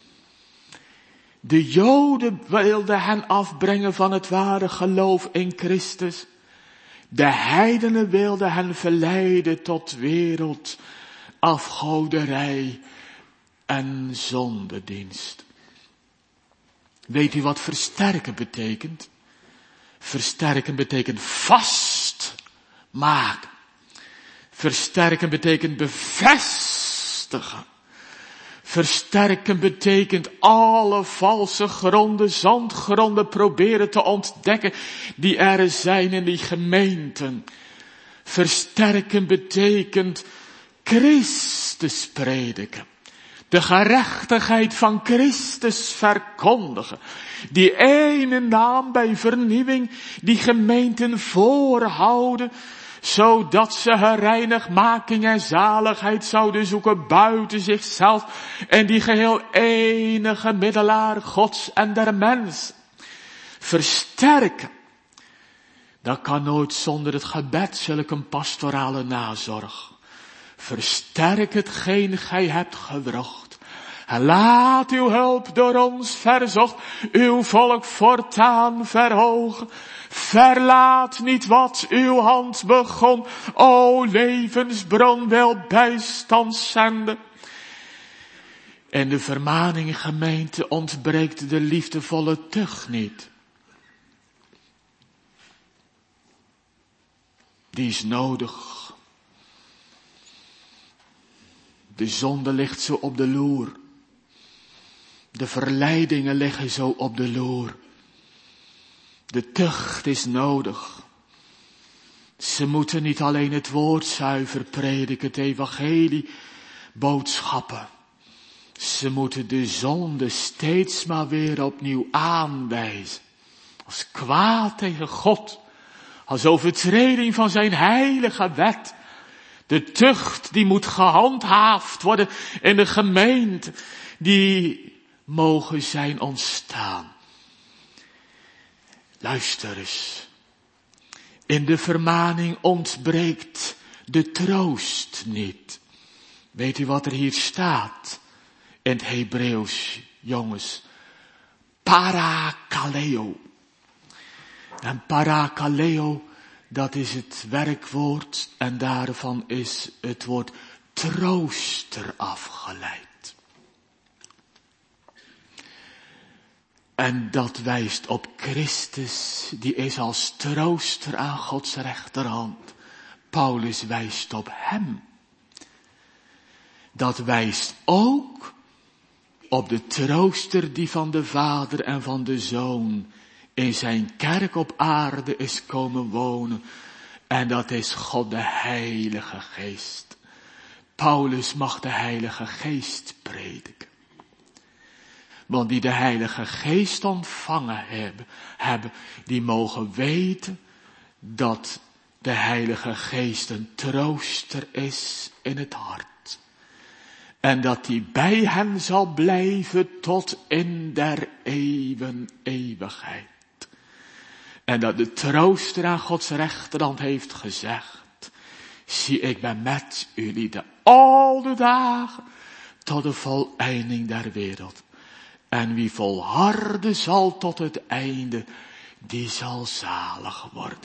De Joden wilden hen afbrengen van het ware geloof in Christus. De heidenen wilden hen verleiden tot wereld, afgoderij en zondedienst. Weet u wat versterken betekent? Versterken betekent vast maken. Versterken betekent bevestigen. Versterken betekent alle valse gronden, zandgronden proberen te ontdekken die er zijn in die gemeenten. Versterken betekent Christus prediken. De gerechtigheid van Christus verkondigen. Die ene naam bij vernieuwing die gemeenten voorhouden. Zodat ze gereinigmaking en zaligheid zouden zoeken buiten zichzelf. En die geheel enige middelaar Gods en der mens. Versterken. Dat kan nooit zonder het gebed, zulk een pastorale nazorg. Versterk hetgeen gij hebt gewrocht. En laat uw hulp door ons verzocht, uw volk voortaan verhogen. Verlaat niet wat uw hand begon, o levensbron wil bijstand zenden. In de vermaning gemeente ontbreekt de liefdevolle tucht niet. Die is nodig. De zonde ligt zo op de loer. De verleidingen liggen zo op de loer. De tucht is nodig. Ze moeten niet alleen het woord zuiver prediken, het evangelie, boodschappen. Ze moeten de zonde steeds maar weer opnieuw aanwijzen. Als kwaad tegen God. Als overtreding van zijn heilige wet. De tucht die moet gehandhaafd worden in de gemeente. Die mogen zijn ontstaan. Luister eens. In de vermaning ontbreekt de troost niet. Weet u wat er hier staat? In het Hebreeuws, jongens. Parakaleo. En parakaleo, dat is het werkwoord en daarvan is het woord trooster afgeleid. En dat wijst op Christus, die is als trooster aan Gods rechterhand. Paulus wijst op hem. Dat wijst ook op de trooster die van de Vader en van de Zoon in zijn kerk op aarde is komen wonen. En dat is God de Heilige Geest. Paulus mag de Heilige Geest prediken. Want die de Heilige Geest ontvangen hebben, hebben, die mogen weten dat de Heilige Geest een trooster is in het hart. En dat die bij hen zal blijven tot in der eeuwen eeuwigheid. En dat de trooster aan Gods rechterhand heeft gezegd, zie ik ben met jullie de al de dagen tot de voleinding der wereld. En wie volharden zal tot het einde, die zal zalig worden.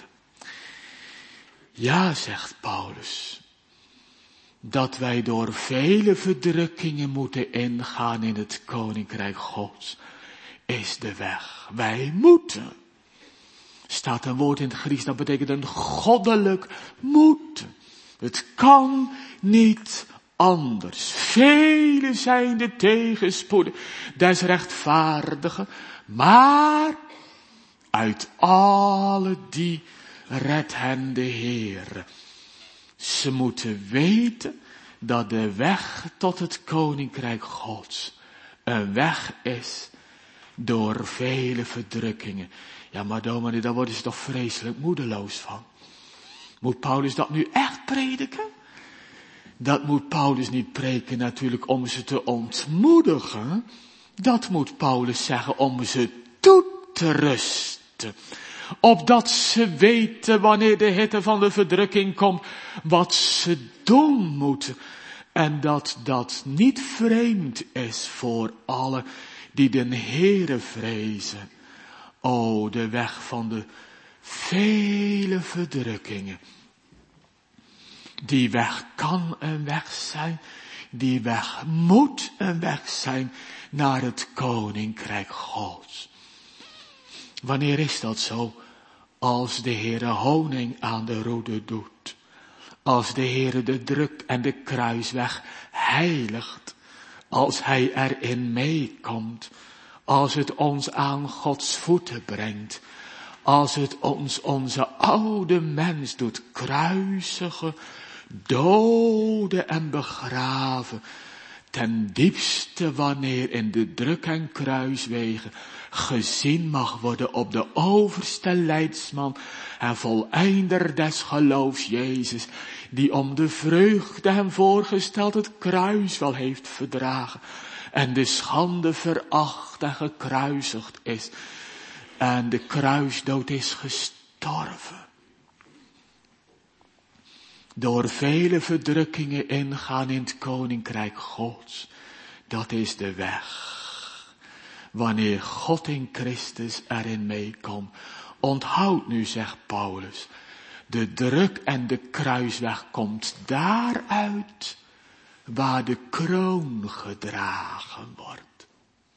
Ja, zegt Paulus, dat wij door vele verdrukkingen moeten ingaan in het koninkrijk Gods, is de weg. Wij moeten. Staat een woord in het Grieks, dat betekent een goddelijk moeten. Het kan niet anders. Vele zijn de tegenspoeden des rechtvaardigen, maar uit alle die redt hen de Heer. Ze moeten weten dat de weg tot het koninkrijk Gods een weg is door vele verdrukkingen. Ja, maar dominee, daar worden ze toch vreselijk moedeloos van. Moet Paulus dat nu echt prediken? Dat moet Paulus niet preken natuurlijk om ze te ontmoedigen. Dat moet Paulus zeggen om ze toe te rusten. Opdat ze weten wanneer de hitte van de verdrukking komt, wat ze doen moeten. En dat dat niet vreemd is voor alle die den Heere vrezen. O, de weg van de vele verdrukkingen. Die weg kan een weg zijn. Die weg moet een weg zijn naar het koninkrijk Gods. Wanneer is dat zo? Als de Heere honing aan de roede doet. Als de Heere de druk en de kruisweg heiligt. Als Hij erin meekomt. Als het ons aan Gods voeten brengt. Als het ons onze oude mens doet kruisigen, doden en begraven. Ten diepste wanneer in de druk en kruiswegen gezien mag worden op de overste leidsman en voleinder des geloofs Jezus, die om de vreugde hem voorgesteld het kruis wel heeft verdragen en de schande veracht en gekruisigd is en de kruisdood is gestorven. Door vele verdrukkingen ingaan in het koninkrijk Gods. Dat is de weg. Wanneer God in Christus erin meekomt. Onthoud nu, zegt Paulus. De druk en de kruisweg komt daaruit waar de kroon gedragen wordt.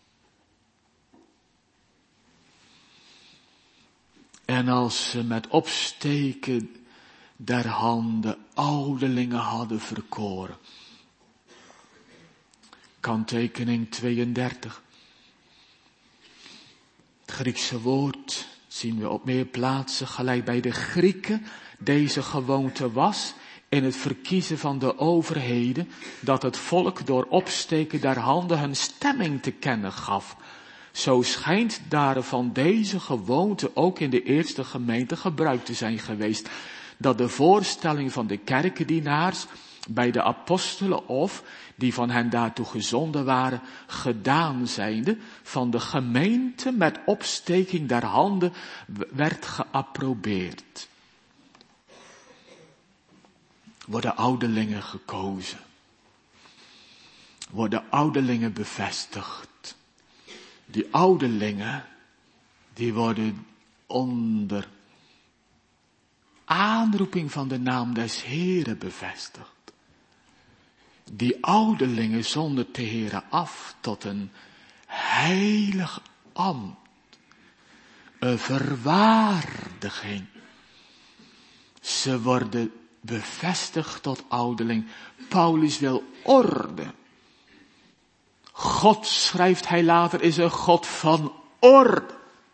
En als ze met opsteken der handen ouderlingen hadden verkoren. Kanttekening tweeëndertig. Het Griekse woord zien we op meer plaatsen gelijk bij de Grieken deze gewoonte was in het verkiezen van de overheden, dat het volk door opsteken der handen hun stemming te kennen gaf. Zo schijnt daarvan deze gewoonte ook in de eerste gemeente gebruikt te zijn geweest. Dat de voorstelling van de kerkdienaars bij de apostelen of die van hen daartoe gezonden waren, gedaan zijnde, van de gemeente met opsteking der handen werd geapprobeerd. Worden ouderlingen gekozen. Worden ouderlingen bevestigd. Die ouderlingen, die worden onder aanroeping van de naam des Heeren bevestigd. Die ouderlingen zondert de Heere af tot een heilig ambt. Een verwaardiging. Ze worden bevestigd tot ouderling. Paulus wil orde. God, schrijft hij later, is een God van orde.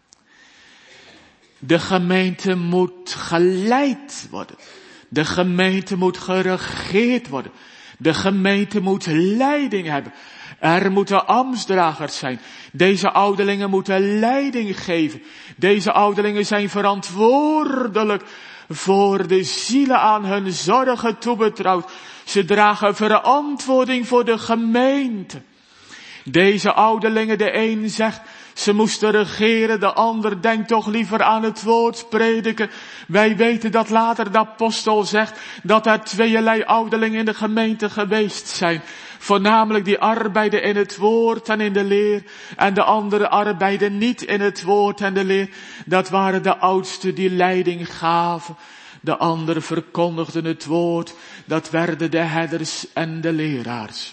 De gemeente moet geleid worden. De gemeente moet geregeerd worden. De gemeente moet leiding hebben. Er moeten ambtsdragers zijn. Deze ouderlingen moeten leiding geven. Deze ouderlingen zijn verantwoordelijk voor de zielen aan hun zorgen toebetrouwd. Ze dragen verantwoording voor de gemeente. Deze ouderlingen, de een zegt, ze moesten regeren, de ander denkt toch liever aan het woord prediken. Wij weten dat later de apostel zegt dat er tweeërlei ouderlingen in de gemeente geweest zijn. Voornamelijk die arbeiden in het woord en in de leer. En de andere arbeiden niet in het woord en de leer. Dat waren de oudsten die leiding gaven. De anderen verkondigden het woord. Dat werden de herders en de leraars.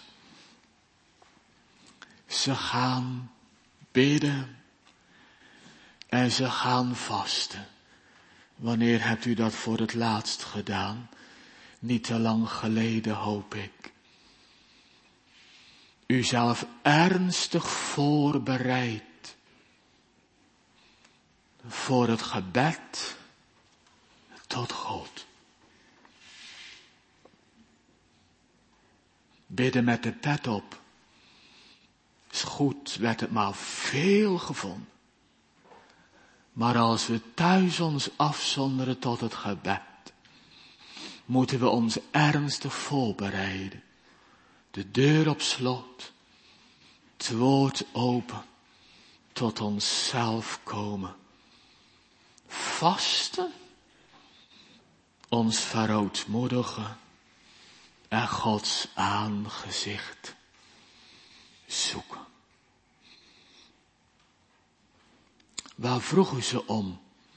Ze gaan bidden en ze gaan vasten. Wanneer hebt u dat voor het laatst gedaan? Niet te lang geleden, hoop ik. Uzelf ernstig voorbereid voor het gebed tot God. Bidden met de pet op. Is goed, werd het maar veel gevonden. Maar als we thuis ons afzonderen tot het gebed, moeten we ons ernstig voorbereiden. De deur op slot, het woord open, tot onszelf komen. Vasten, ons verootmoedigen en Gods aangezicht zoeken. Waar vroegen ze om?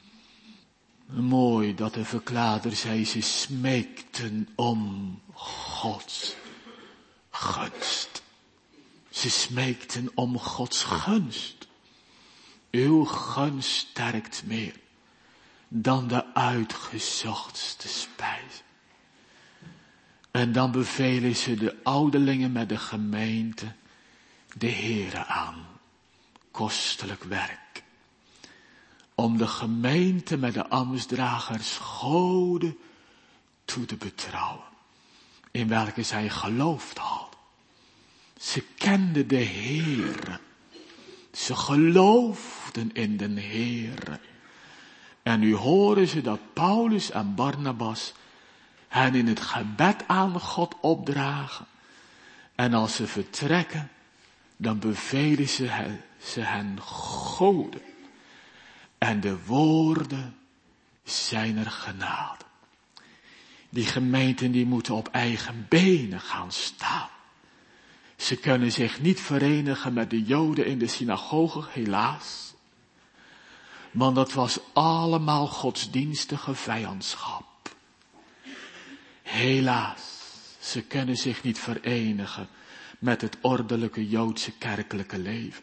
Mooi dat de verklaarder zei, ze smeekten om Gods gunst. Ze smeekten om Gods gunst. Uw gunst sterkt meer dan de uitgezochtste spijs. En dan bevelen ze de ouderlingen met de gemeente de Heere aan. Kostelijk werk. Om de gemeente met de ambtsdragers goden toe te betrouwen. In welke zij geloofd hadden. Ze kenden de Heere. Ze geloofden in de Heere. En nu horen ze dat Paulus en Barnabas hen in het gebed aan God opdragen. En als ze vertrekken, dan bevelen ze hen, ze hen goden. En de woorden zijn er genade. Die gemeenten die moeten op eigen benen gaan staan. Ze kunnen zich niet verenigen met de Joden in de synagoge, helaas. Want dat was allemaal godsdienstige vijandschap. Helaas, ze kunnen zich niet verenigen met het ordelijke Joodse kerkelijke leven.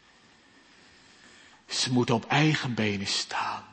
Ze moeten op eigen benen staan.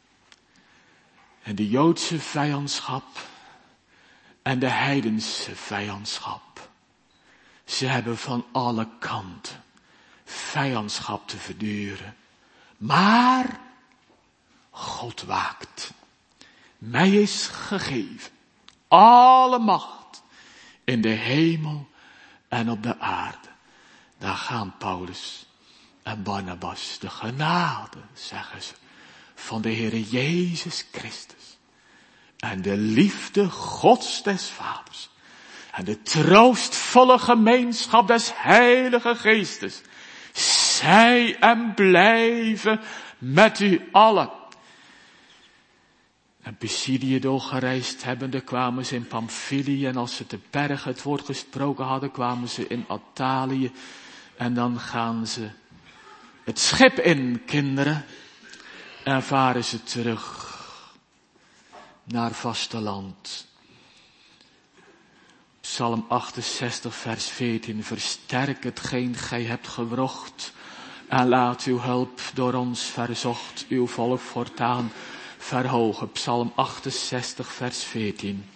En de Joodse vijandschap en de heidense vijandschap. Ze hebben van alle kanten vijandschap te verduren. Maar God waakt. Mij is gegeven alle macht in de hemel en op de aarde. Daar gaan Paulus en Barnabas, de genade, zeggen ze, van de Heere Jezus Christus. En de liefde Gods des Vaders. En de troostvolle gemeenschap des Heilige Geestes. Zij en blijven met u allen. En Pisidië doorgereisd hebbende kwamen ze in Pamphylië. En als ze te bergen het woord gesproken hadden, kwamen ze in Attalië. En dan gaan ze het schip in, kinderen. En varen ze terug naar vasteland. Psalm achtenzestig vers veertien. Versterk hetgeen gij hebt gewrocht. En laat uw hulp door ons verzocht. Uw volk voortaan verhogen. Psalm achtenzestig vers veertien.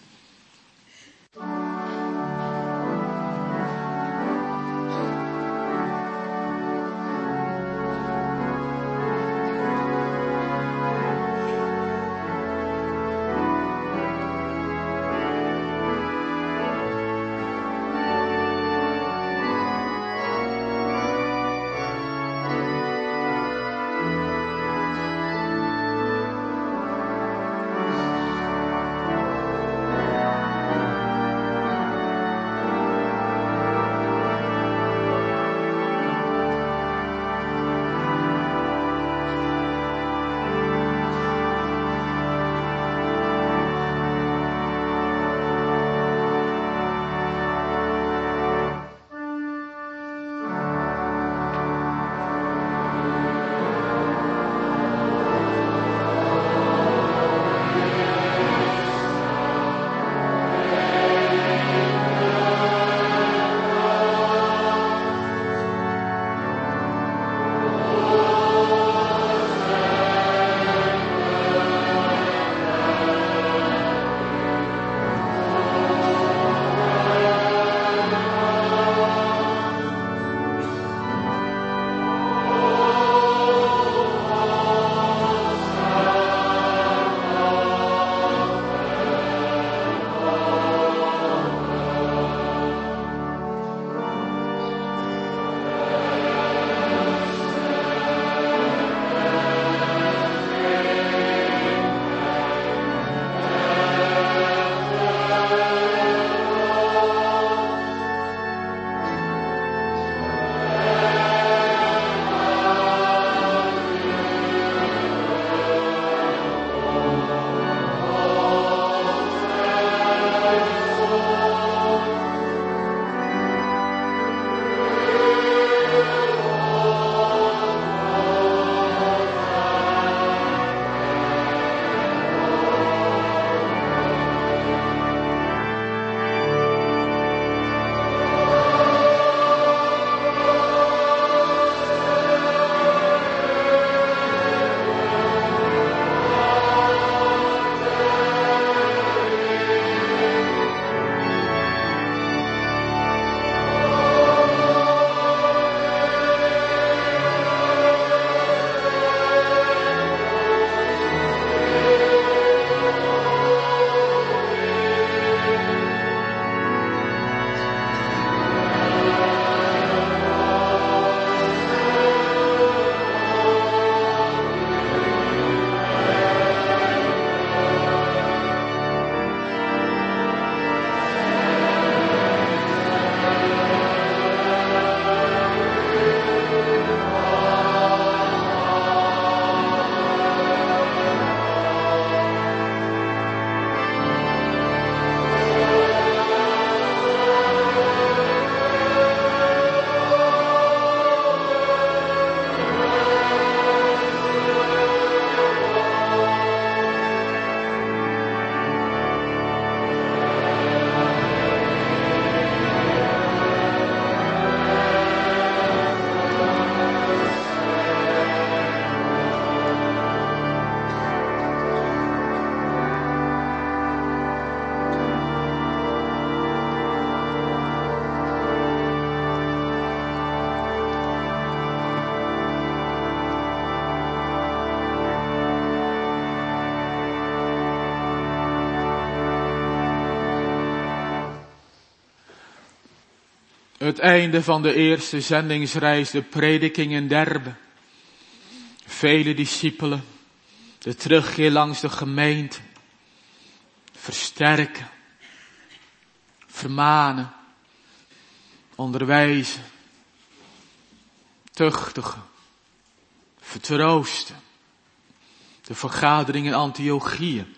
Het einde van de eerste zendingsreis, de prediking in Derbe. Vele discipelen, de terugkeer langs de gemeente. Versterken, vermanen, onderwijzen, tuchtigen, vertroosten. De vergadering in Antiochië.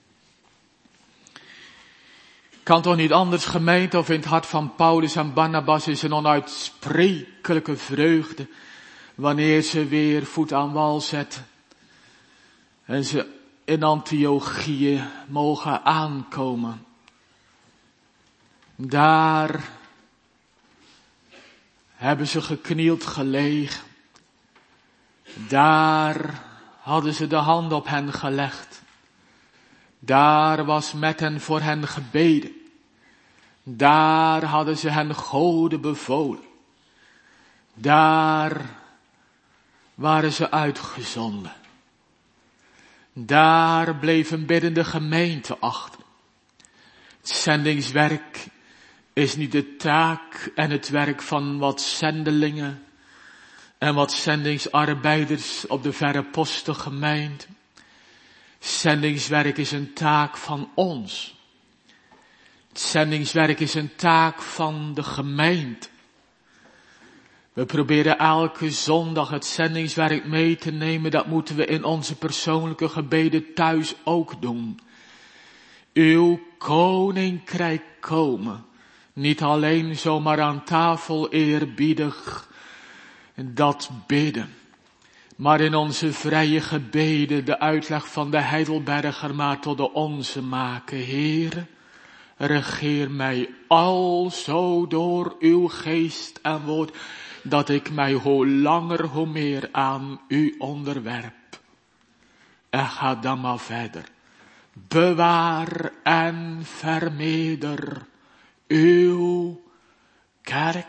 Kan toch niet anders, gemeente, of in het hart van Paulus en Barnabas is een onuitsprekelijke vreugde wanneer ze weer voet aan wal zetten en ze in Antiochië mogen aankomen. Daar hebben ze geknield gelegen. Daar hadden ze de hand op hen gelegd. Daar was met hen voor hen gebeden. Daar hadden ze hen goden bevolen. Daar waren ze uitgezonden. Daar bleef een biddende gemeente achter. Het zendingswerk is niet de taak en het werk van wat zendelingen en wat zendingsarbeiders op de verre postengemeente. Zendingswerk is een taak van ons. Het zendingswerk is een taak van de gemeente. We proberen elke zondag het zendingswerk mee te nemen. Dat moeten we in onze persoonlijke gebeden thuis ook doen. Uw koninkrijk komen. Niet alleen zomaar aan tafel eerbiedig dat bidden. Maar in onze vrije gebeden de uitleg van de Heidelberger maar tot de onze maken. Heere, regeer mij alzo door uw geest en woord, dat ik mij hoe langer hoe meer aan u onderwerp. En ga dan maar verder. Bewaar en vermeerder uw kerk.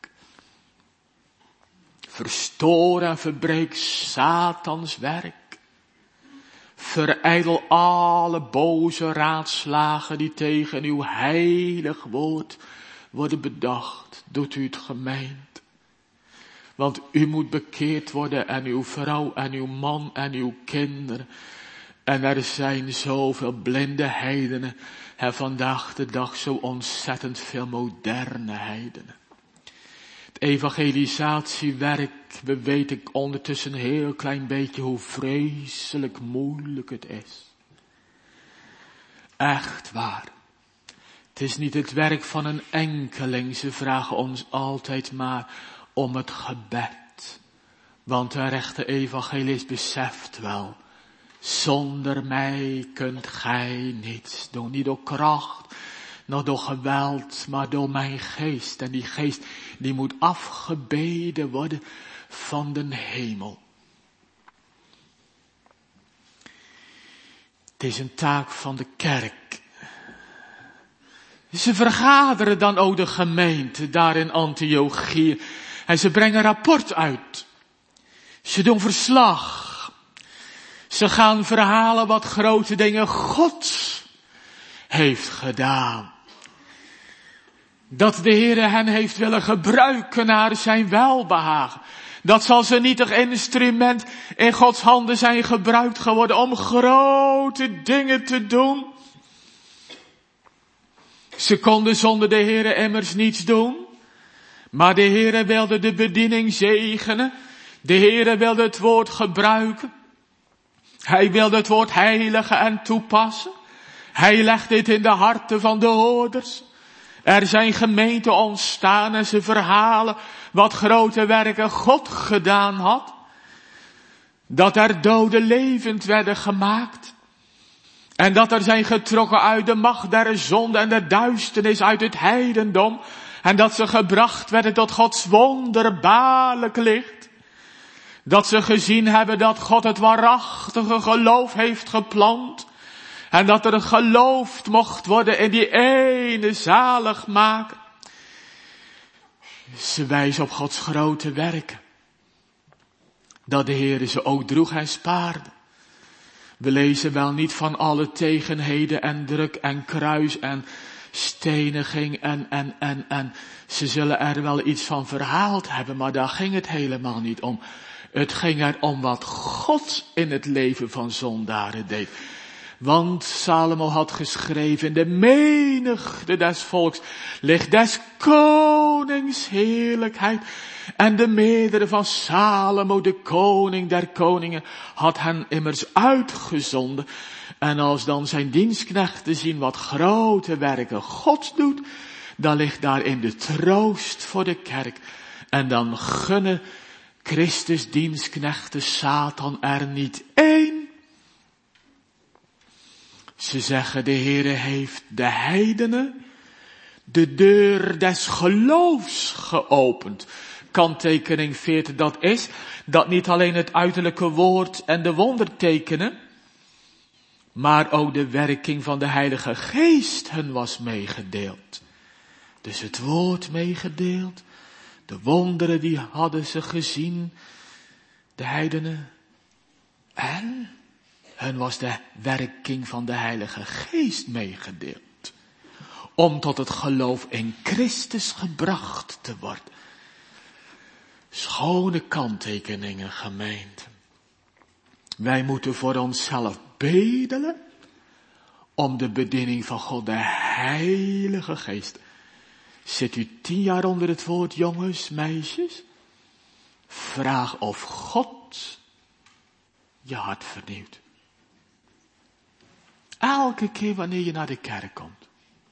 Verstoor en verbreek Satans werk. Verijdel alle boze raadslagen die tegen uw heilig woord worden bedacht. Doet u het gemeente. Want u moet bekeerd worden en uw vrouw en uw man en uw kinderen. En er zijn zoveel blinde heidenen. En vandaag de dag zo ontzettend veel moderne heidenen. Het evangelisatiewerk, we weten ik ondertussen een heel klein beetje hoe vreselijk moeilijk het is. Echt waar. Het is niet het werk van een enkeling. Ze vragen ons altijd maar om het gebed. Want een rechte evangelist beseft wel. Zonder mij kunt gij niets doen. Niet door kracht, nog door geweld, maar door mijn geest. En die geest, die moet afgebeden worden van de hemel. Het is een taak van de kerk. Ze vergaderen dan ook de gemeente daar in Antiochië. En ze brengen rapport uit. Ze doen verslag. Ze gaan verhalen wat grote dingen God heeft gedaan. Dat de Heere hen heeft willen gebruiken naar zijn welbehagen. Dat zal ze nietig instrument in Gods handen zijn gebruikt geworden om grote dingen te doen. Ze konden zonder de Heere immers niets doen. Maar de Heere wilde de bediening zegenen. De Heere wilde het woord gebruiken. Hij wilde het woord heiligen en toepassen. Hij legt dit in de harten van de hoorders. Er zijn gemeenten ontstaan en ze verhalen wat grote werken God gedaan had. Dat er doden levend werden gemaakt. En dat er zijn getrokken uit de macht der zonde en de duisternis uit het heidendom. En dat ze gebracht werden tot Gods wonderbaarlijk licht. Dat ze gezien hebben dat God het waarachtige geloof heeft geplant. En dat er geloofd mocht worden in die ene zaligmaker. Ze wijzen op Gods grote werken. Dat de Heer ze ook droeg en spaarde. We lezen wel niet van alle tegenheden en druk en kruis en steniging en, en, en, en ze zullen er wel iets van verhaald hebben, maar daar ging het helemaal niet om. Het ging er om wat God in het leven van zondaren deed. Want Salomo had geschreven, in de menigte des volks ligt des konings heerlijkheid. En de meerdere van Salomo, de koning der koningen, had hen immers uitgezonden. En als dan zijn dienstknechten zien wat grote werken God doet, dan ligt daarin de troost voor de kerk. En dan gunnen Christus dienstknechten Satan er niet één. Ze zeggen, de Heere heeft de heidenen de deur des geloofs geopend. Kanttekening veertien, dat is dat niet alleen het uiterlijke woord en de wondertekenen, maar ook de werking van de Heilige Geest hun was meegedeeld. Dus het woord meegedeeld, de wonderen die hadden ze gezien, de heidenen, en hun was de werking van de Heilige Geest meegedeeld. Om tot het geloof in Christus gebracht te worden. Schone kanttekeningen, gemeente. Wij moeten voor onszelf bedelen om de bediening van God, de Heilige Geest. Zit u tien jaar onder het woord, jongens, meisjes? Vraag of God je hart vernieuwt. Elke keer wanneer je naar de kerk komt.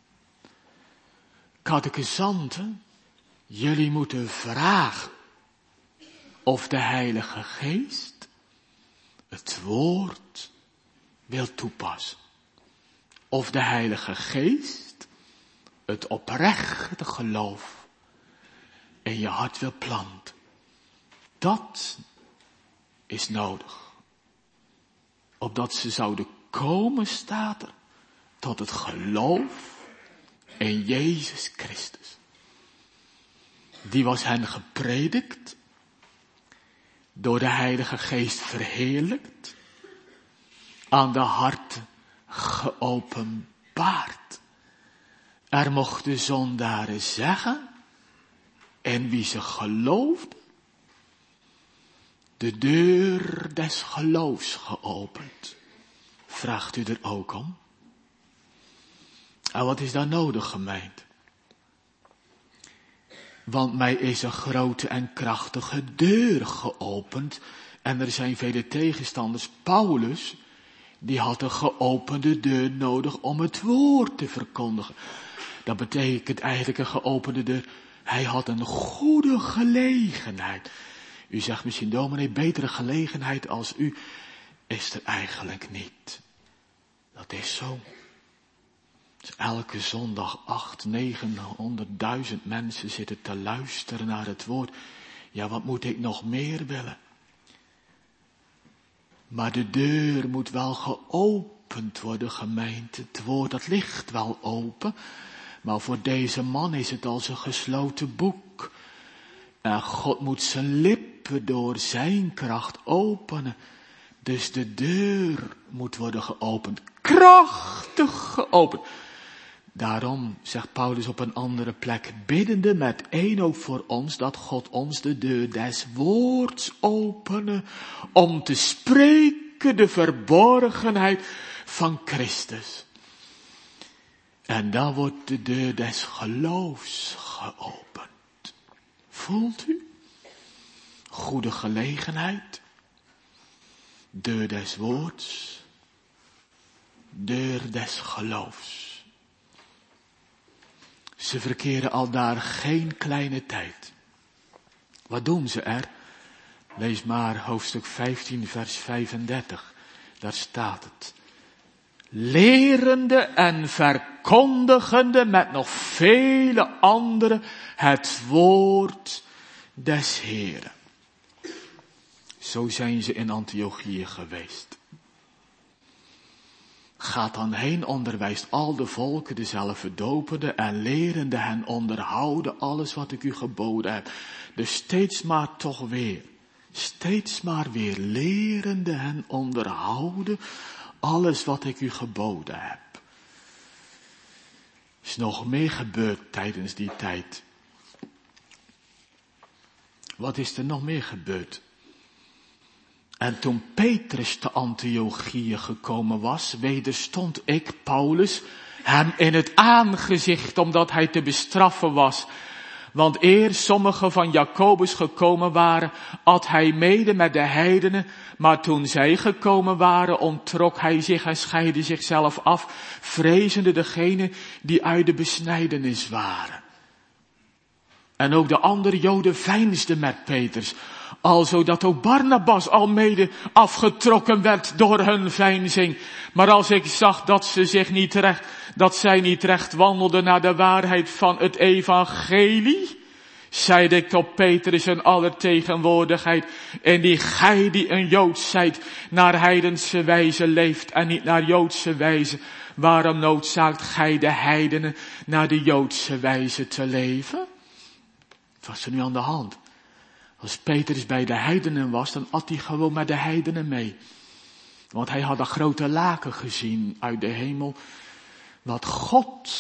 Catechisanten, jullie moeten vragen of de Heilige Geest het woord wil toepassen. Of de Heilige Geest het oprechte geloof in je hart wil planten. Dat is nodig. Opdat ze zouden komen, staat er, tot het geloof in Jezus Christus. Die was hen gepredikt, door de Heilige Geest verheerlijkt, aan de harten geopenbaard. Er mochten zondaren zeggen, en wie ze geloofden, de deur des geloofs geopend. Vraagt u er ook om? En wat is daar nodig, gemeente? Want mij is een grote en krachtige deur geopend. En er zijn vele tegenstanders. Paulus, die had een geopende deur nodig om het woord te verkondigen. Dat betekent eigenlijk een geopende deur. Hij had een goede gelegenheid. U zegt misschien, dominee, betere gelegenheid als u is er eigenlijk niet. Dat is zo. Dus elke zondag acht, negenhonderdduizend mensen zitten te luisteren naar het woord. Ja, wat moet ik nog meer willen? Maar de deur moet wel geopend worden, gemeente. Het woord, dat ligt wel open. Maar voor deze man is het als een gesloten boek. En God moet zijn lippen door zijn kracht openen. Dus de deur moet worden geopend. Krachtig geopend. Daarom zegt Paulus op een andere plek, biddende met één ook voor ons, dat God ons de deur des woords opene, om te spreken de verborgenheid van Christus. En dan wordt de deur des geloofs geopend. Voelt u? Goede gelegenheid. Deur des woords. Deur des geloofs. Ze verkeren al daar geen kleine tijd. Wat doen ze er? Lees maar hoofdstuk vijftien vers vijfendertig. Daar staat het. Lerende en verkondigende met nog vele anderen het woord des Heeren. Zo zijn ze in Antiochië geweest. Gaat dan heen, onderwijst al de volken dezelfde dopende en lerende hen onderhouden alles wat ik u geboden heb. Dus steeds maar toch weer, steeds maar weer lerende hen onderhouden alles wat ik u geboden heb. is nog meer gebeurd tijdens die tijd. Wat is er nog meer gebeurd? En toen Petrus te Antiochië gekomen was, wederstond ik, Paulus, hem in het aangezicht, omdat hij te bestraffen was. Want eer sommigen van Jacobus gekomen waren, at hij mede met de heidenen, maar toen zij gekomen waren, onttrok hij zich en scheidde zichzelf af, vrezende degene die uit de besnijdenis waren. En ook de andere Joden veinsden met Petrus, alzo dat ook Barnabas al mede afgetrokken werd door hun veinzing. Maar als ik zag dat ze zich niet recht, dat zij niet recht wandelden naar de waarheid van het evangelie, zeide ik tot Petrus in aller tegenwoordigheid, en die gij die een Jood zijt, naar heidense wijze leeft en niet naar Joodse wijze, waarom noodzaakt gij de heidenen naar de Joodse wijze te leven? Wat was er nu aan de hand? Als Petrus bij de heidenen was, dan at hij gewoon met de heidenen mee. Want hij had een grote laken gezien uit de hemel. Wat God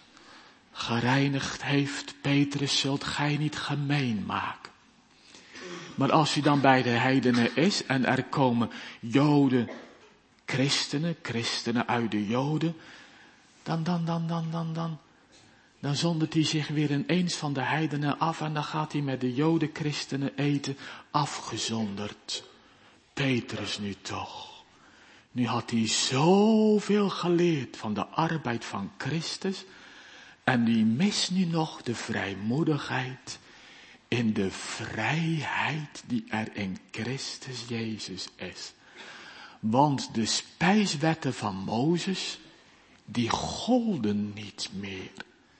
gereinigd heeft, Petrus, zult gij niet gemeen maken. Maar als hij dan bij de heidenen is en er komen Joden, christenen, christenen uit de Joden, dan, dan, dan, dan, dan, dan, dan zondert hij zich weer ineens van de heidenen af en dan gaat hij met de Joden, christenen eten, afgezonderd. Petrus nu toch. Nu had hij zoveel geleerd van de arbeid van Christus en die mist nu nog de vrijmoedigheid in de vrijheid die er in Christus Jezus is. Want de spijswetten van Mozes, die golden niet meer.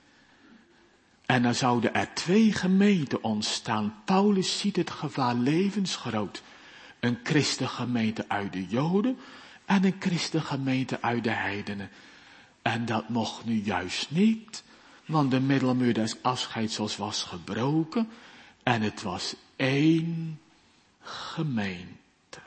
En dan zouden er twee gemeenten ontstaan. Paulus ziet het gevaar levensgroot. Een christengemeente uit de Joden en een christengemeente uit de heidenen. En dat mocht nu juist niet, want de middelmuur des afscheidsels was gebroken en het was één gemeente.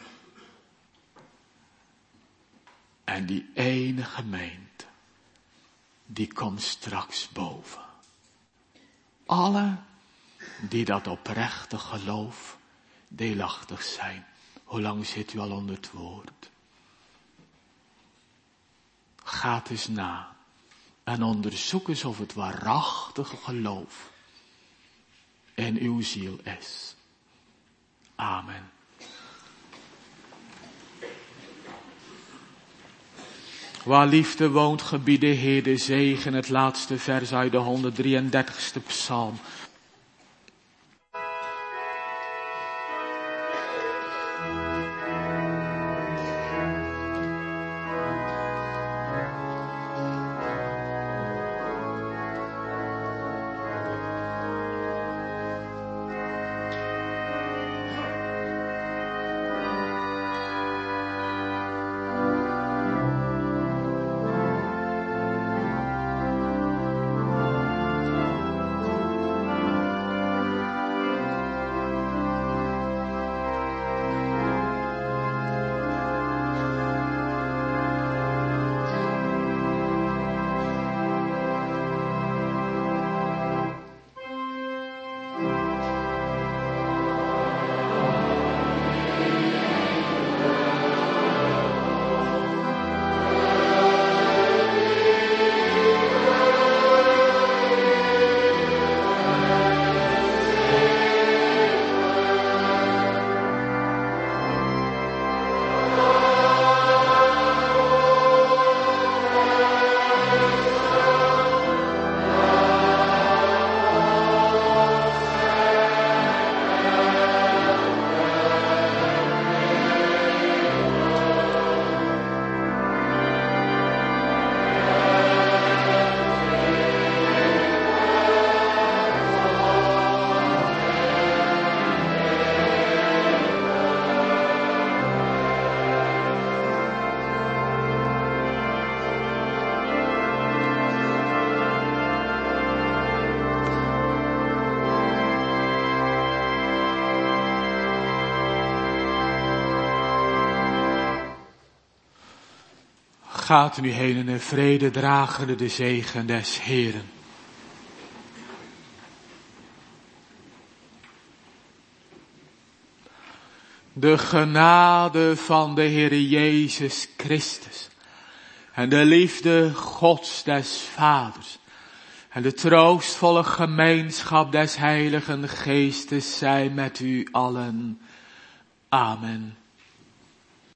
En die ene gemeente, die komt straks boven. Alle die dat oprechte geloof deelachtig zijn. Hoe lang zit u al onder het woord? Ga eens na en onderzoek eens of het waarachtige geloof in uw ziel is. Amen. Waar liefde woont, gebied de Heer de zegen, het laatste vers uit de honderddrieëndertigste psalm. Gaat nu heen in de vrede, dragende de zegen des Heeren. De genade van de Heer Jezus Christus en de liefde Gods des Vaders en de troostvolle gemeenschap des Heiligen Geestes zij met u allen. Amen.